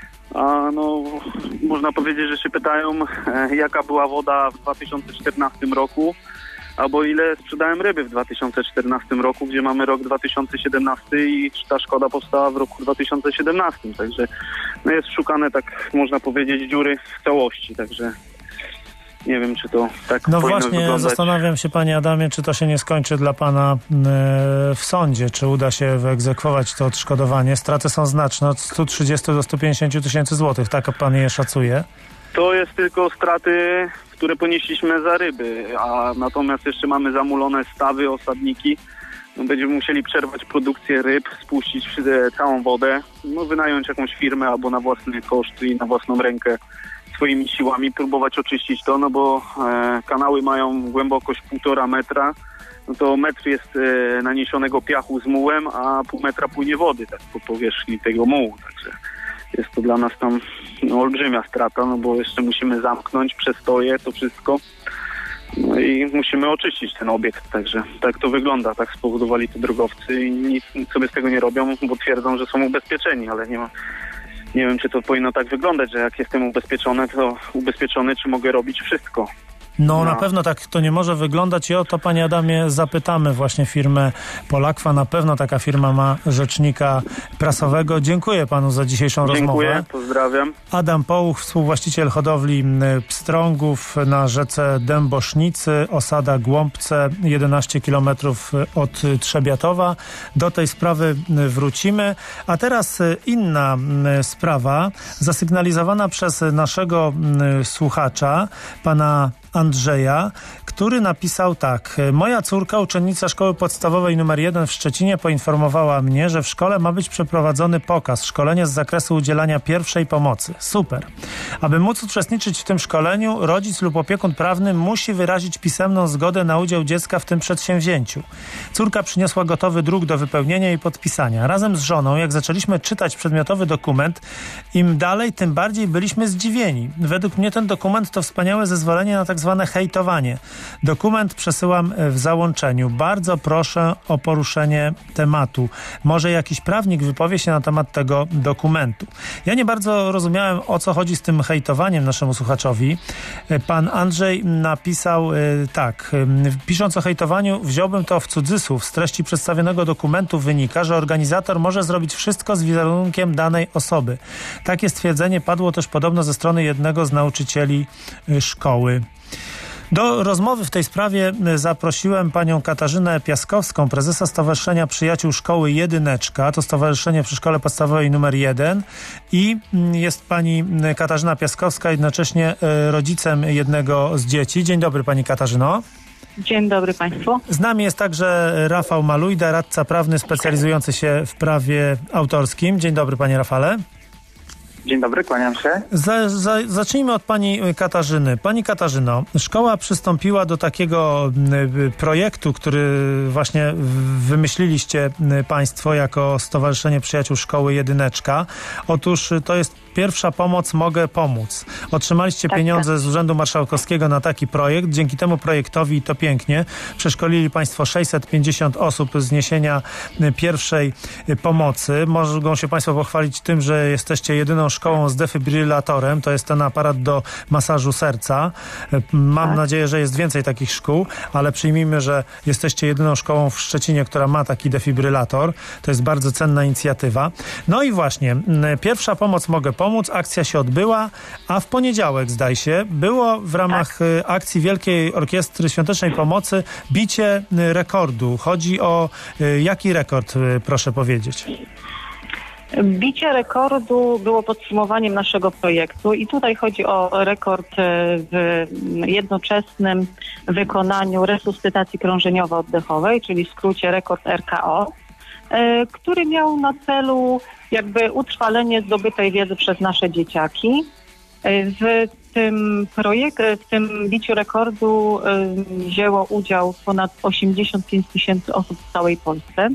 A no, można powiedzieć, że się pytają, e, jaka była woda w dwa tysiące czternastym roku, albo ile sprzedałem ryby w dwa tysiące czternastym roku, gdzie mamy rok dwa tysiące siedemnasty i ta szkoda powstała w roku dwa tysiące siedemnastym. Także no jest szukane, tak można powiedzieć, dziury w całości. Także nie wiem, czy to tak No powinno właśnie, wyglądać. zastanawiam się, panie Adamie, czy to się nie skończy dla pana e, w sądzie, czy uda się wyegzekwować to odszkodowanie. Straty są znaczne, od stu trzydziestu do stu pięćdziesięciu tysięcy złotych, tak pan je szacuje? To jest tylko straty, które ponieśliśmy za ryby, a natomiast jeszcze mamy zamulone stawy, osadniki. No, będziemy musieli przerwać produkcję ryb, spuścić całą wodę, no, wynająć jakąś firmę albo na własny koszt i na własną rękę swoimi siłami próbować oczyścić to, no bo e, kanały mają głębokość półtora metra, no to metr jest e, naniesionego piachu z mułem, a pół metra płynie wody tak po powierzchni tego mułu, także jest to dla nas tam no, olbrzymia strata, no bo jeszcze musimy zamknąć, przestoje, to wszystko. No i musimy oczyścić ten obiekt, także tak to wygląda, tak spowodowali to drogowcy i nic sobie z tego nie robią, bo twierdzą, że są ubezpieczeni, ale nie ma, nie wiem, czy to powinno tak wyglądać, że jak jestem ubezpieczony, to ubezpieczony, czy mogę robić wszystko. No, no na pewno tak to nie może wyglądać i o to, panie Adamie, zapytamy właśnie firmę Polakwa. Na pewno taka firma ma rzecznika prasowego. Dziękuję panu za dzisiejszą Dziękuję, rozmowę. Dziękuję, pozdrawiam. Adam Połuch, współwłaściciel hodowli pstrągów na rzece Dębosznicy, osada Głąbce, jedenaście kilometrów od Trzebiatowa. Do tej sprawy wrócimy. A teraz inna sprawa, zasygnalizowana przez naszego słuchacza, pana Andrzeja, który napisał tak. Moja córka, uczennica szkoły podstawowej numer jeden w Szczecinie, poinformowała mnie, że w szkole ma być przeprowadzony pokaz, szkolenie z zakresu udzielania pierwszej pomocy. Super. Aby móc uczestniczyć w tym szkoleniu, rodzic lub opiekun prawny musi wyrazić pisemną zgodę na udział dziecka w tym przedsięwzięciu. Córka przyniosła gotowy druk do wypełnienia i podpisania. Razem z żoną, jak zaczęliśmy czytać przedmiotowy dokument, im dalej, tym bardziej byliśmy zdziwieni. Według mnie ten dokument to wspaniałe zezwolenie na tak zwane hejtowanie. Dokument przesyłam w załączeniu. Bardzo proszę o poruszenie tematu. Może jakiś prawnik wypowie się na temat tego dokumentu. Ja nie bardzo rozumiałem, o co chodzi z tym hejtowaniem naszemu słuchaczowi. Pan Andrzej napisał tak. Pisząc o hejtowaniu, wziąłbym to w cudzysłów. Z treści przedstawionego dokumentu wynika, że organizator może zrobić wszystko z wizerunkiem danej osoby. Takie stwierdzenie padło też podobno ze strony jednego z nauczycieli szkoły. Do rozmowy w tej sprawie zaprosiłem panią Katarzynę Piaskowską, prezesa Stowarzyszenia Przyjaciół Szkoły Jedyneczka. To stowarzyszenie przy Szkole Podstawowej numer jeden i jest pani Katarzyna Piaskowska jednocześnie rodzicem jednego z dzieci. Dzień dobry, pani Katarzyno. Dzień dobry państwu. Z nami jest także Rafał Malujda, radca prawny specjalizujący się w prawie autorskim. Dzień dobry, panie Rafale. Dzień dobry, kłaniam się. Za, za, zacznijmy od pani Katarzyny. Pani Katarzyno, szkoła przystąpiła do takiego y, projektu, który właśnie wymyśliliście y, państwo jako Stowarzyszenie Przyjaciół Szkoły Jedyneczka. Otóż y, to jest Pierwsza pomoc, mogę pomóc. Otrzymaliście tak, pieniądze tak. z Urzędu Marszałkowskiego na taki projekt. Dzięki temu projektowi, to pięknie, przeszkolili państwo sześćset pięćdziesiąt osób z niesienia pierwszej pomocy. Mogą się państwo pochwalić tym, że jesteście jedyną szkołą z defibrylatorem. To jest ten aparat do masażu serca. Mam tak. nadzieję, że jest więcej takich szkół, ale przyjmijmy, że jesteście jedyną szkołą w Szczecinie, która ma taki defibrylator. To jest bardzo cenna inicjatywa. No i właśnie, pierwsza pomoc, mogę pomóc. Pomóc. Akcja się odbyła, a w poniedziałek, zdaje się, było w ramach tak. akcji Wielkiej Orkiestry Świątecznej Pomocy bicie rekordu. Chodzi o jaki rekord, proszę powiedzieć? Bicie rekordu było podsumowaniem naszego projektu i tutaj chodzi o rekord w jednoczesnym wykonaniu resuscytacji krążeniowo-oddechowej, czyli w skrócie rekord R K O, który miał na celu jakby utrwalenie zdobytej wiedzy przez nasze dzieciaki. W tym projekcie, w tym biciu rekordu wzięło udział ponad osiemdziesiąt pięć tysięcy osób w całej Polsce.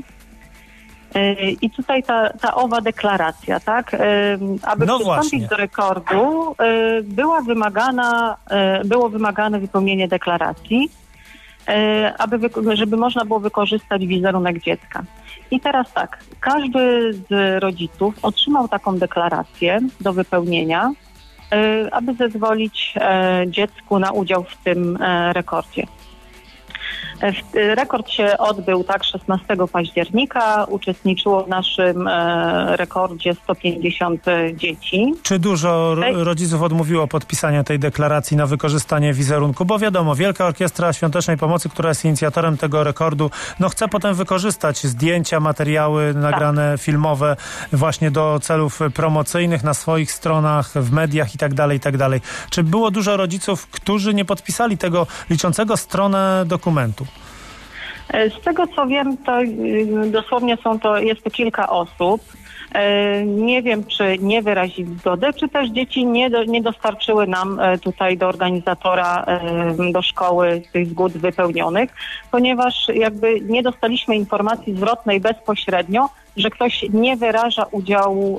I tutaj ta, ta owa deklaracja, tak? Aby no przystąpić właśnie. do rekordu, była wymagana, było wymagane wypełnienie deklaracji, aby, żeby można było wykorzystać wizerunek dziecka. I teraz tak, każdy z rodziców otrzymał taką deklarację do wypełnienia, aby zezwolić dziecku na udział w tym rekordzie. Rekord się odbył tak szesnastego października. Uczestniczyło w naszym e, rekordzie sto pięćdziesiąt dzieci. Czy dużo rodziców odmówiło podpisania tej deklaracji na wykorzystanie wizerunku? Bo wiadomo, Wielka Orkiestra Świątecznej Pomocy, która jest inicjatorem tego rekordu, no chce potem wykorzystać zdjęcia, materiały nagrane, tak. filmowe właśnie do celów promocyjnych na swoich stronach, w mediach i tak dalej, i tak dalej. Czy było dużo rodziców, którzy nie podpisali tego liczącego stronę dokumentu? Z tego co wiem, to dosłownie są to, jest to kilka osób. Nie wiem, czy nie wyrazili zgody, czy też dzieci nie, do, nie dostarczyły nam tutaj do organizatora, do szkoły tych zgód wypełnionych, ponieważ jakby nie dostaliśmy informacji zwrotnej bezpośrednio, że ktoś nie wyraża udziału,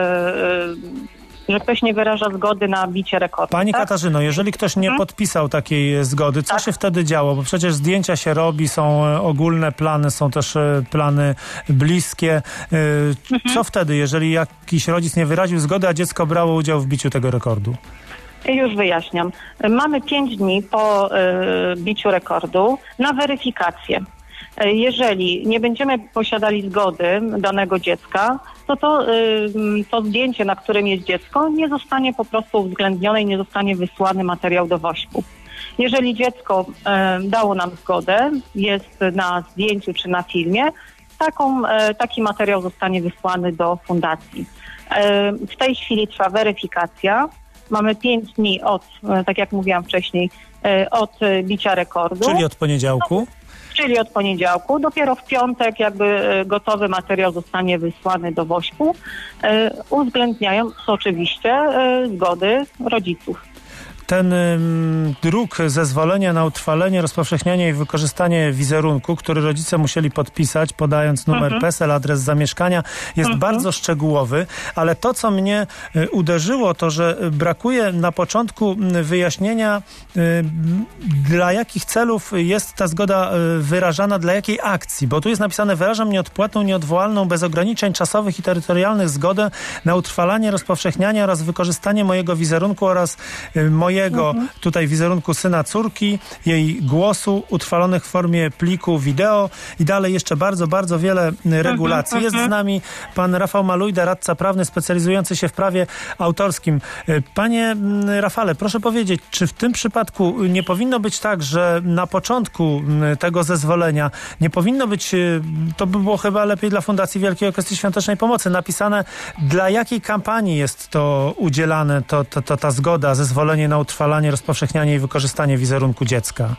że ktoś nie wyraża zgody na bicie rekordu. Pani tak? Katarzyno, jeżeli ktoś nie hmm? podpisał takiej zgody, co tak. się wtedy działo? Bo przecież zdjęcia się robi, są ogólne plany, są też plany bliskie. Co hmm. wtedy, jeżeli jakiś rodzic nie wyraził zgody, a dziecko brało udział w biciu tego rekordu? Już wyjaśniam. Mamy pięć dni po y, biciu rekordu na weryfikację. Y, jeżeli nie będziemy posiadali zgody danego dziecka, to to, y, to zdjęcie, na którym jest dziecko, nie zostanie po prostu uwzględnione i nie zostanie wysłany materiał do wośpu. Jeżeli dziecko y, dało nam zgodę, jest na zdjęciu czy na filmie, taką, y, taki materiał zostanie wysłany do fundacji. Y, w tej chwili trwa weryfikacja. Mamy pięć dni od, tak jak mówiłam wcześniej, od bicia rekordu. Czyli od poniedziałku? Czyli od poniedziałku. Dopiero w piątek jakby gotowy materiał zostanie wysłany do wośpu, uwzględniając oczywiście zgody rodziców. Ten ym, druk zezwolenia na utrwalenie, rozpowszechnianie i wykorzystanie wizerunku, który rodzice musieli podpisać, podając numer Mhm. PESEL, adres zamieszkania, jest Mhm. bardzo szczegółowy, ale to, co mnie y, uderzyło, to, że brakuje na początku y, wyjaśnienia, y, dla jakich celów jest ta zgoda y, wyrażana, dla jakiej akcji, bo tu jest napisane: wyrażam nieodpłatną, nieodwołalną, bez ograniczeń czasowych i terytorialnych zgodę na utrwalanie, rozpowszechnianie oraz wykorzystanie mojego wizerunku oraz y, mojego Mhm. tutaj wizerunku syna, córki, jej głosu utrwalonych w formie pliku wideo i dalej jeszcze bardzo, bardzo wiele regulacji. Jest z nami pan Rafał Malujda, radca prawny specjalizujący się w prawie autorskim. Panie Rafale, proszę powiedzieć, czy w tym przypadku nie powinno być tak, że na początku tego zezwolenia nie powinno być, to by było chyba lepiej dla Fundacji Wielkiej Orkiestry Świątecznej Pomocy, napisane, dla jakiej kampanii jest to udzielane, to, to, to ta zgoda, zezwolenie na utrwalanie, rozpowszechnianie i wykorzystanie wizerunku dziecka?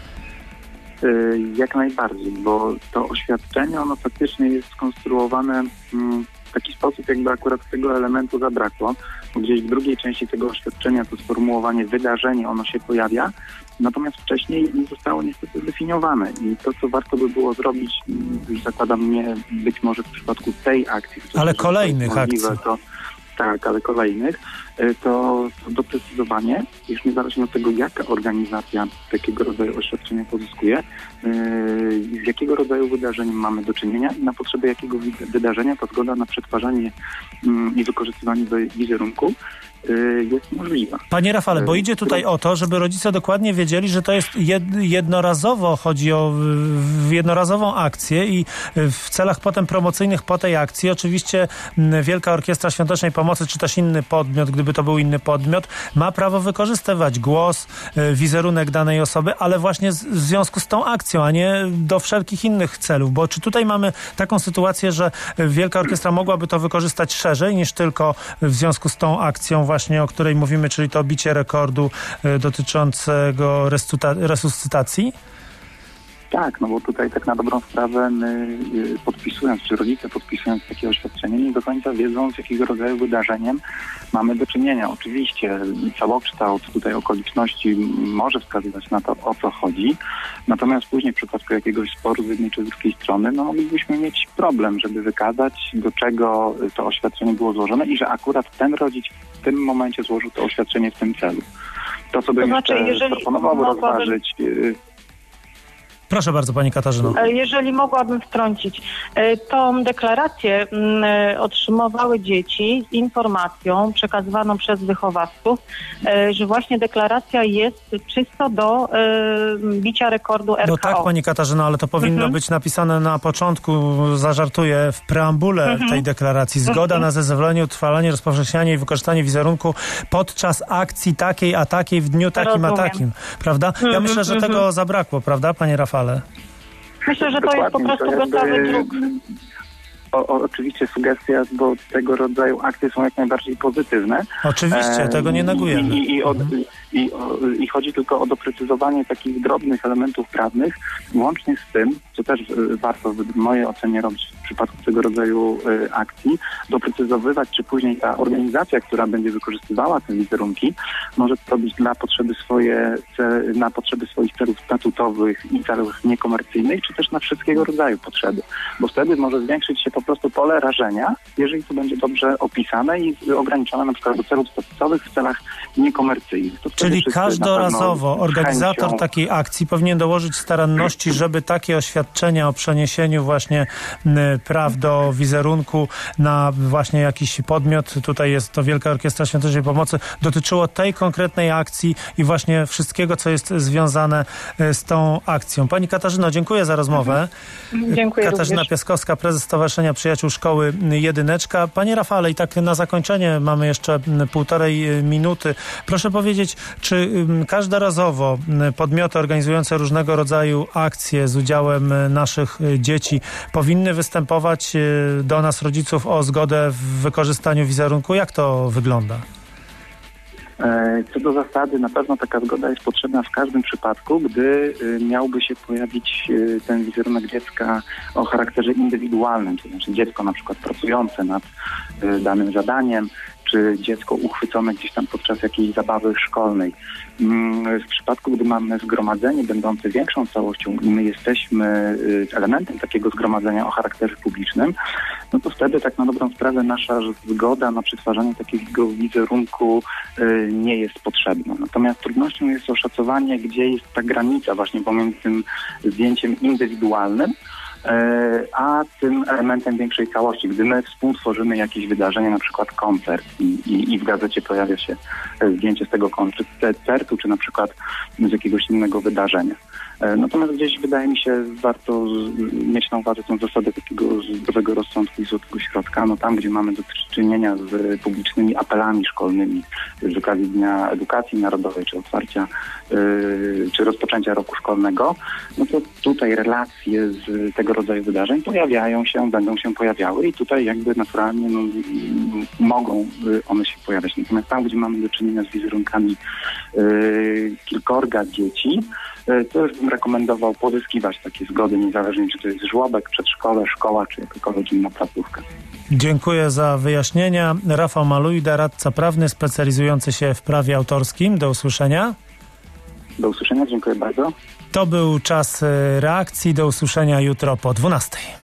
Y, Jak najbardziej, bo to oświadczenie, ono faktycznie jest skonstruowane mm, w taki sposób, jakby akurat tego elementu zabrakło. Gdzieś w drugiej części tego oświadczenia to sformułowanie wydarzenie, ono się pojawia, natomiast wcześniej nie zostało niestety zdefiniowane i to, co warto by było zrobić, już zakładam, nie być może w przypadku tej akcji, ale kolejnych możliwe, akcji. To, tak, ale kolejnych, to, to doprecyzowanie, już niezależnie od tego, jaka organizacja takiego rodzaju oświadczenia pozyskuje, yy, z jakiego rodzaju wydarzeniem mamy do czynienia i na potrzeby jakiego wydarzenia ta zgoda na przetwarzanie yy, i wykorzystywanie wizerunku yy, jest możliwa. Panie Rafale, bo idzie tutaj o to, żeby rodzice dokładnie wiedzieli, że to jest jednorazowo, chodzi o jednorazową akcję i w celach potem promocyjnych po tej akcji oczywiście Wielka Orkiestra Świątecznej Pomocy, czy też inny podmiot, gdyby to był inny podmiot, ma prawo wykorzystywać głos, wizerunek danej osoby, ale właśnie w związku z tą akcją, a nie do wszelkich innych celów, bo czy tutaj mamy taką sytuację, że Wielka Orkiestra mogłaby to wykorzystać szerzej niż tylko w związku z tą akcją właśnie, o której mówimy, czyli to bicie rekordu dotyczącego resuscytacji? Tak, no bo tutaj tak na dobrą sprawę my podpisując, czy rodzice podpisując takie oświadczenie, nie do końca wiedzą, z jakiego rodzaju wydarzeniem mamy do czynienia. Oczywiście całokształt tutaj okoliczności może wskazywać na to, o co chodzi, natomiast później w przypadku jakiegoś sporu z jednej czy z drugiej strony, no moglibyśmy mieć problem, żeby wykazać, do czego to oświadczenie było złożone i że akurat ten rodzic w tym momencie złożył to oświadczenie w tym celu. To, co bym To znaczy, jeszcze jeżeli proponował mogłabym- rozważyć... Proszę bardzo, pani Katarzyno. Jeżeli mogłabym wtrącić, tą deklarację mm, otrzymywały dzieci z informacją przekazywaną przez wychowawców, e, że właśnie deklaracja jest czysto do e, bicia rekordu R K O. No tak, pani Katarzyno, ale to powinno Mhm. być napisane na początku, zażartuję, w preambule Mhm. tej deklaracji. Zgoda Mhm. na zezwolenie, utrwalanie, rozpowszechnianie i wykorzystanie wizerunku podczas akcji takiej, a takiej, w dniu takim, Rozumiem. a takim. Prawda? Ja Mhm, myślę, że mhm. tego zabrakło, prawda, panie Rafale? Myślę, że to jest po Dokładnie, prostu to jakby- gotowy druk. O, o, oczywiście sugestia, bo tego rodzaju akcje są jak najbardziej pozytywne. Oczywiście, tego nie negujemy. I, i, od, i, o, I chodzi tylko o doprecyzowanie takich drobnych elementów prawnych, łącznie z tym, co też y, warto w mojej ocenie robić w przypadku tego rodzaju y, akcji, doprecyzowywać, czy później ta organizacja, która będzie wykorzystywała te wizerunki, może to robić dla potrzeby swoje, ce, na potrzeby swoich celów statutowych i celów niekomercyjnych, czy też na wszystkiego rodzaju potrzeby. Bo wtedy może zwiększyć się po prostu pole rażenia, jeżeli to będzie dobrze opisane i ograniczone na przykład do celów statutowych w celach niekomercyjnych. To wtedy Czyli wszyscy na każdorazowo pewno organizator chęcią- takiej akcji powinien dołożyć staranności, żeby takie oświadczenia o przeniesieniu właśnie praw do wizerunku na właśnie jakiś podmiot, tutaj jest to Wielka Orkiestra Świątecznej Pomocy, dotyczyło tej konkretnej akcji i właśnie wszystkiego, co jest związane z tą akcją. Pani Katarzyno, dziękuję za rozmowę. Dziękuję Katarzyna również. Piaskowska, prezes Stowarzyszenia Przyjaciół Szkoły Jedyneczka. Panie Rafale, i tak na zakończenie mamy jeszcze półtorej minuty. Proszę powiedzieć, czy każdorazowo podmioty organizujące różnego rodzaju akcje z udziałem naszych dzieci powinny występować do nas, rodziców, o zgodę w wykorzystaniu wizerunku? Jak to wygląda? Co do zasady, na pewno taka zgoda jest potrzebna w każdym przypadku, gdy miałby się pojawić ten wizerunek dziecka o charakterze indywidualnym, to znaczy dziecko na przykład pracujące nad danym zadaniem, czy dziecko uchwycone gdzieś tam podczas jakiejś zabawy szkolnej. W przypadku, gdy mamy zgromadzenie będące większą całością i my jesteśmy elementem takiego zgromadzenia o charakterze publicznym, no to wtedy tak na dobrą sprawę nasza zgoda na przetwarzanie takiego wizerunku nie jest potrzebna. Natomiast trudnością jest oszacowanie, gdzie jest ta granica właśnie pomiędzy tym zdjęciem indywidualnym a tym elementem większej całości. Gdy my współtworzymy jakieś wydarzenie, na przykład koncert i, i, i w gazecie pojawia się zdjęcie z tego koncertu, czy na przykład z jakiegoś innego wydarzenia. Natomiast gdzieś wydaje mi się warto mieć na uwadze tę zasadę takiego zdrowego rozsądku i złotego środka. No tam, gdzie mamy do czynienia z publicznymi apelami szkolnymi z okazji Dnia Edukacji Narodowej, czy otwarcia, yy, czy rozpoczęcia roku szkolnego, no to tutaj relacje z tego rodzaju wydarzeń pojawiają się, będą się pojawiały i tutaj jakby naturalnie no, mogą one się pojawiać. Natomiast tam, gdzie mamy do czynienia z wizerunkami yy, kilkorga dzieci, to już bym rekomendował pozyskiwać takie zgody, niezależnie czy to jest żłobek, przedszkole, szkoła, czy jakakolwiek inna placówka. Dziękuję za wyjaśnienia. Rafał Malujda, radca prawny specjalizujący się w prawie autorskim. Do usłyszenia. Do usłyszenia, dziękuję bardzo. To był czas reakcji. Do usłyszenia jutro po dwunastej.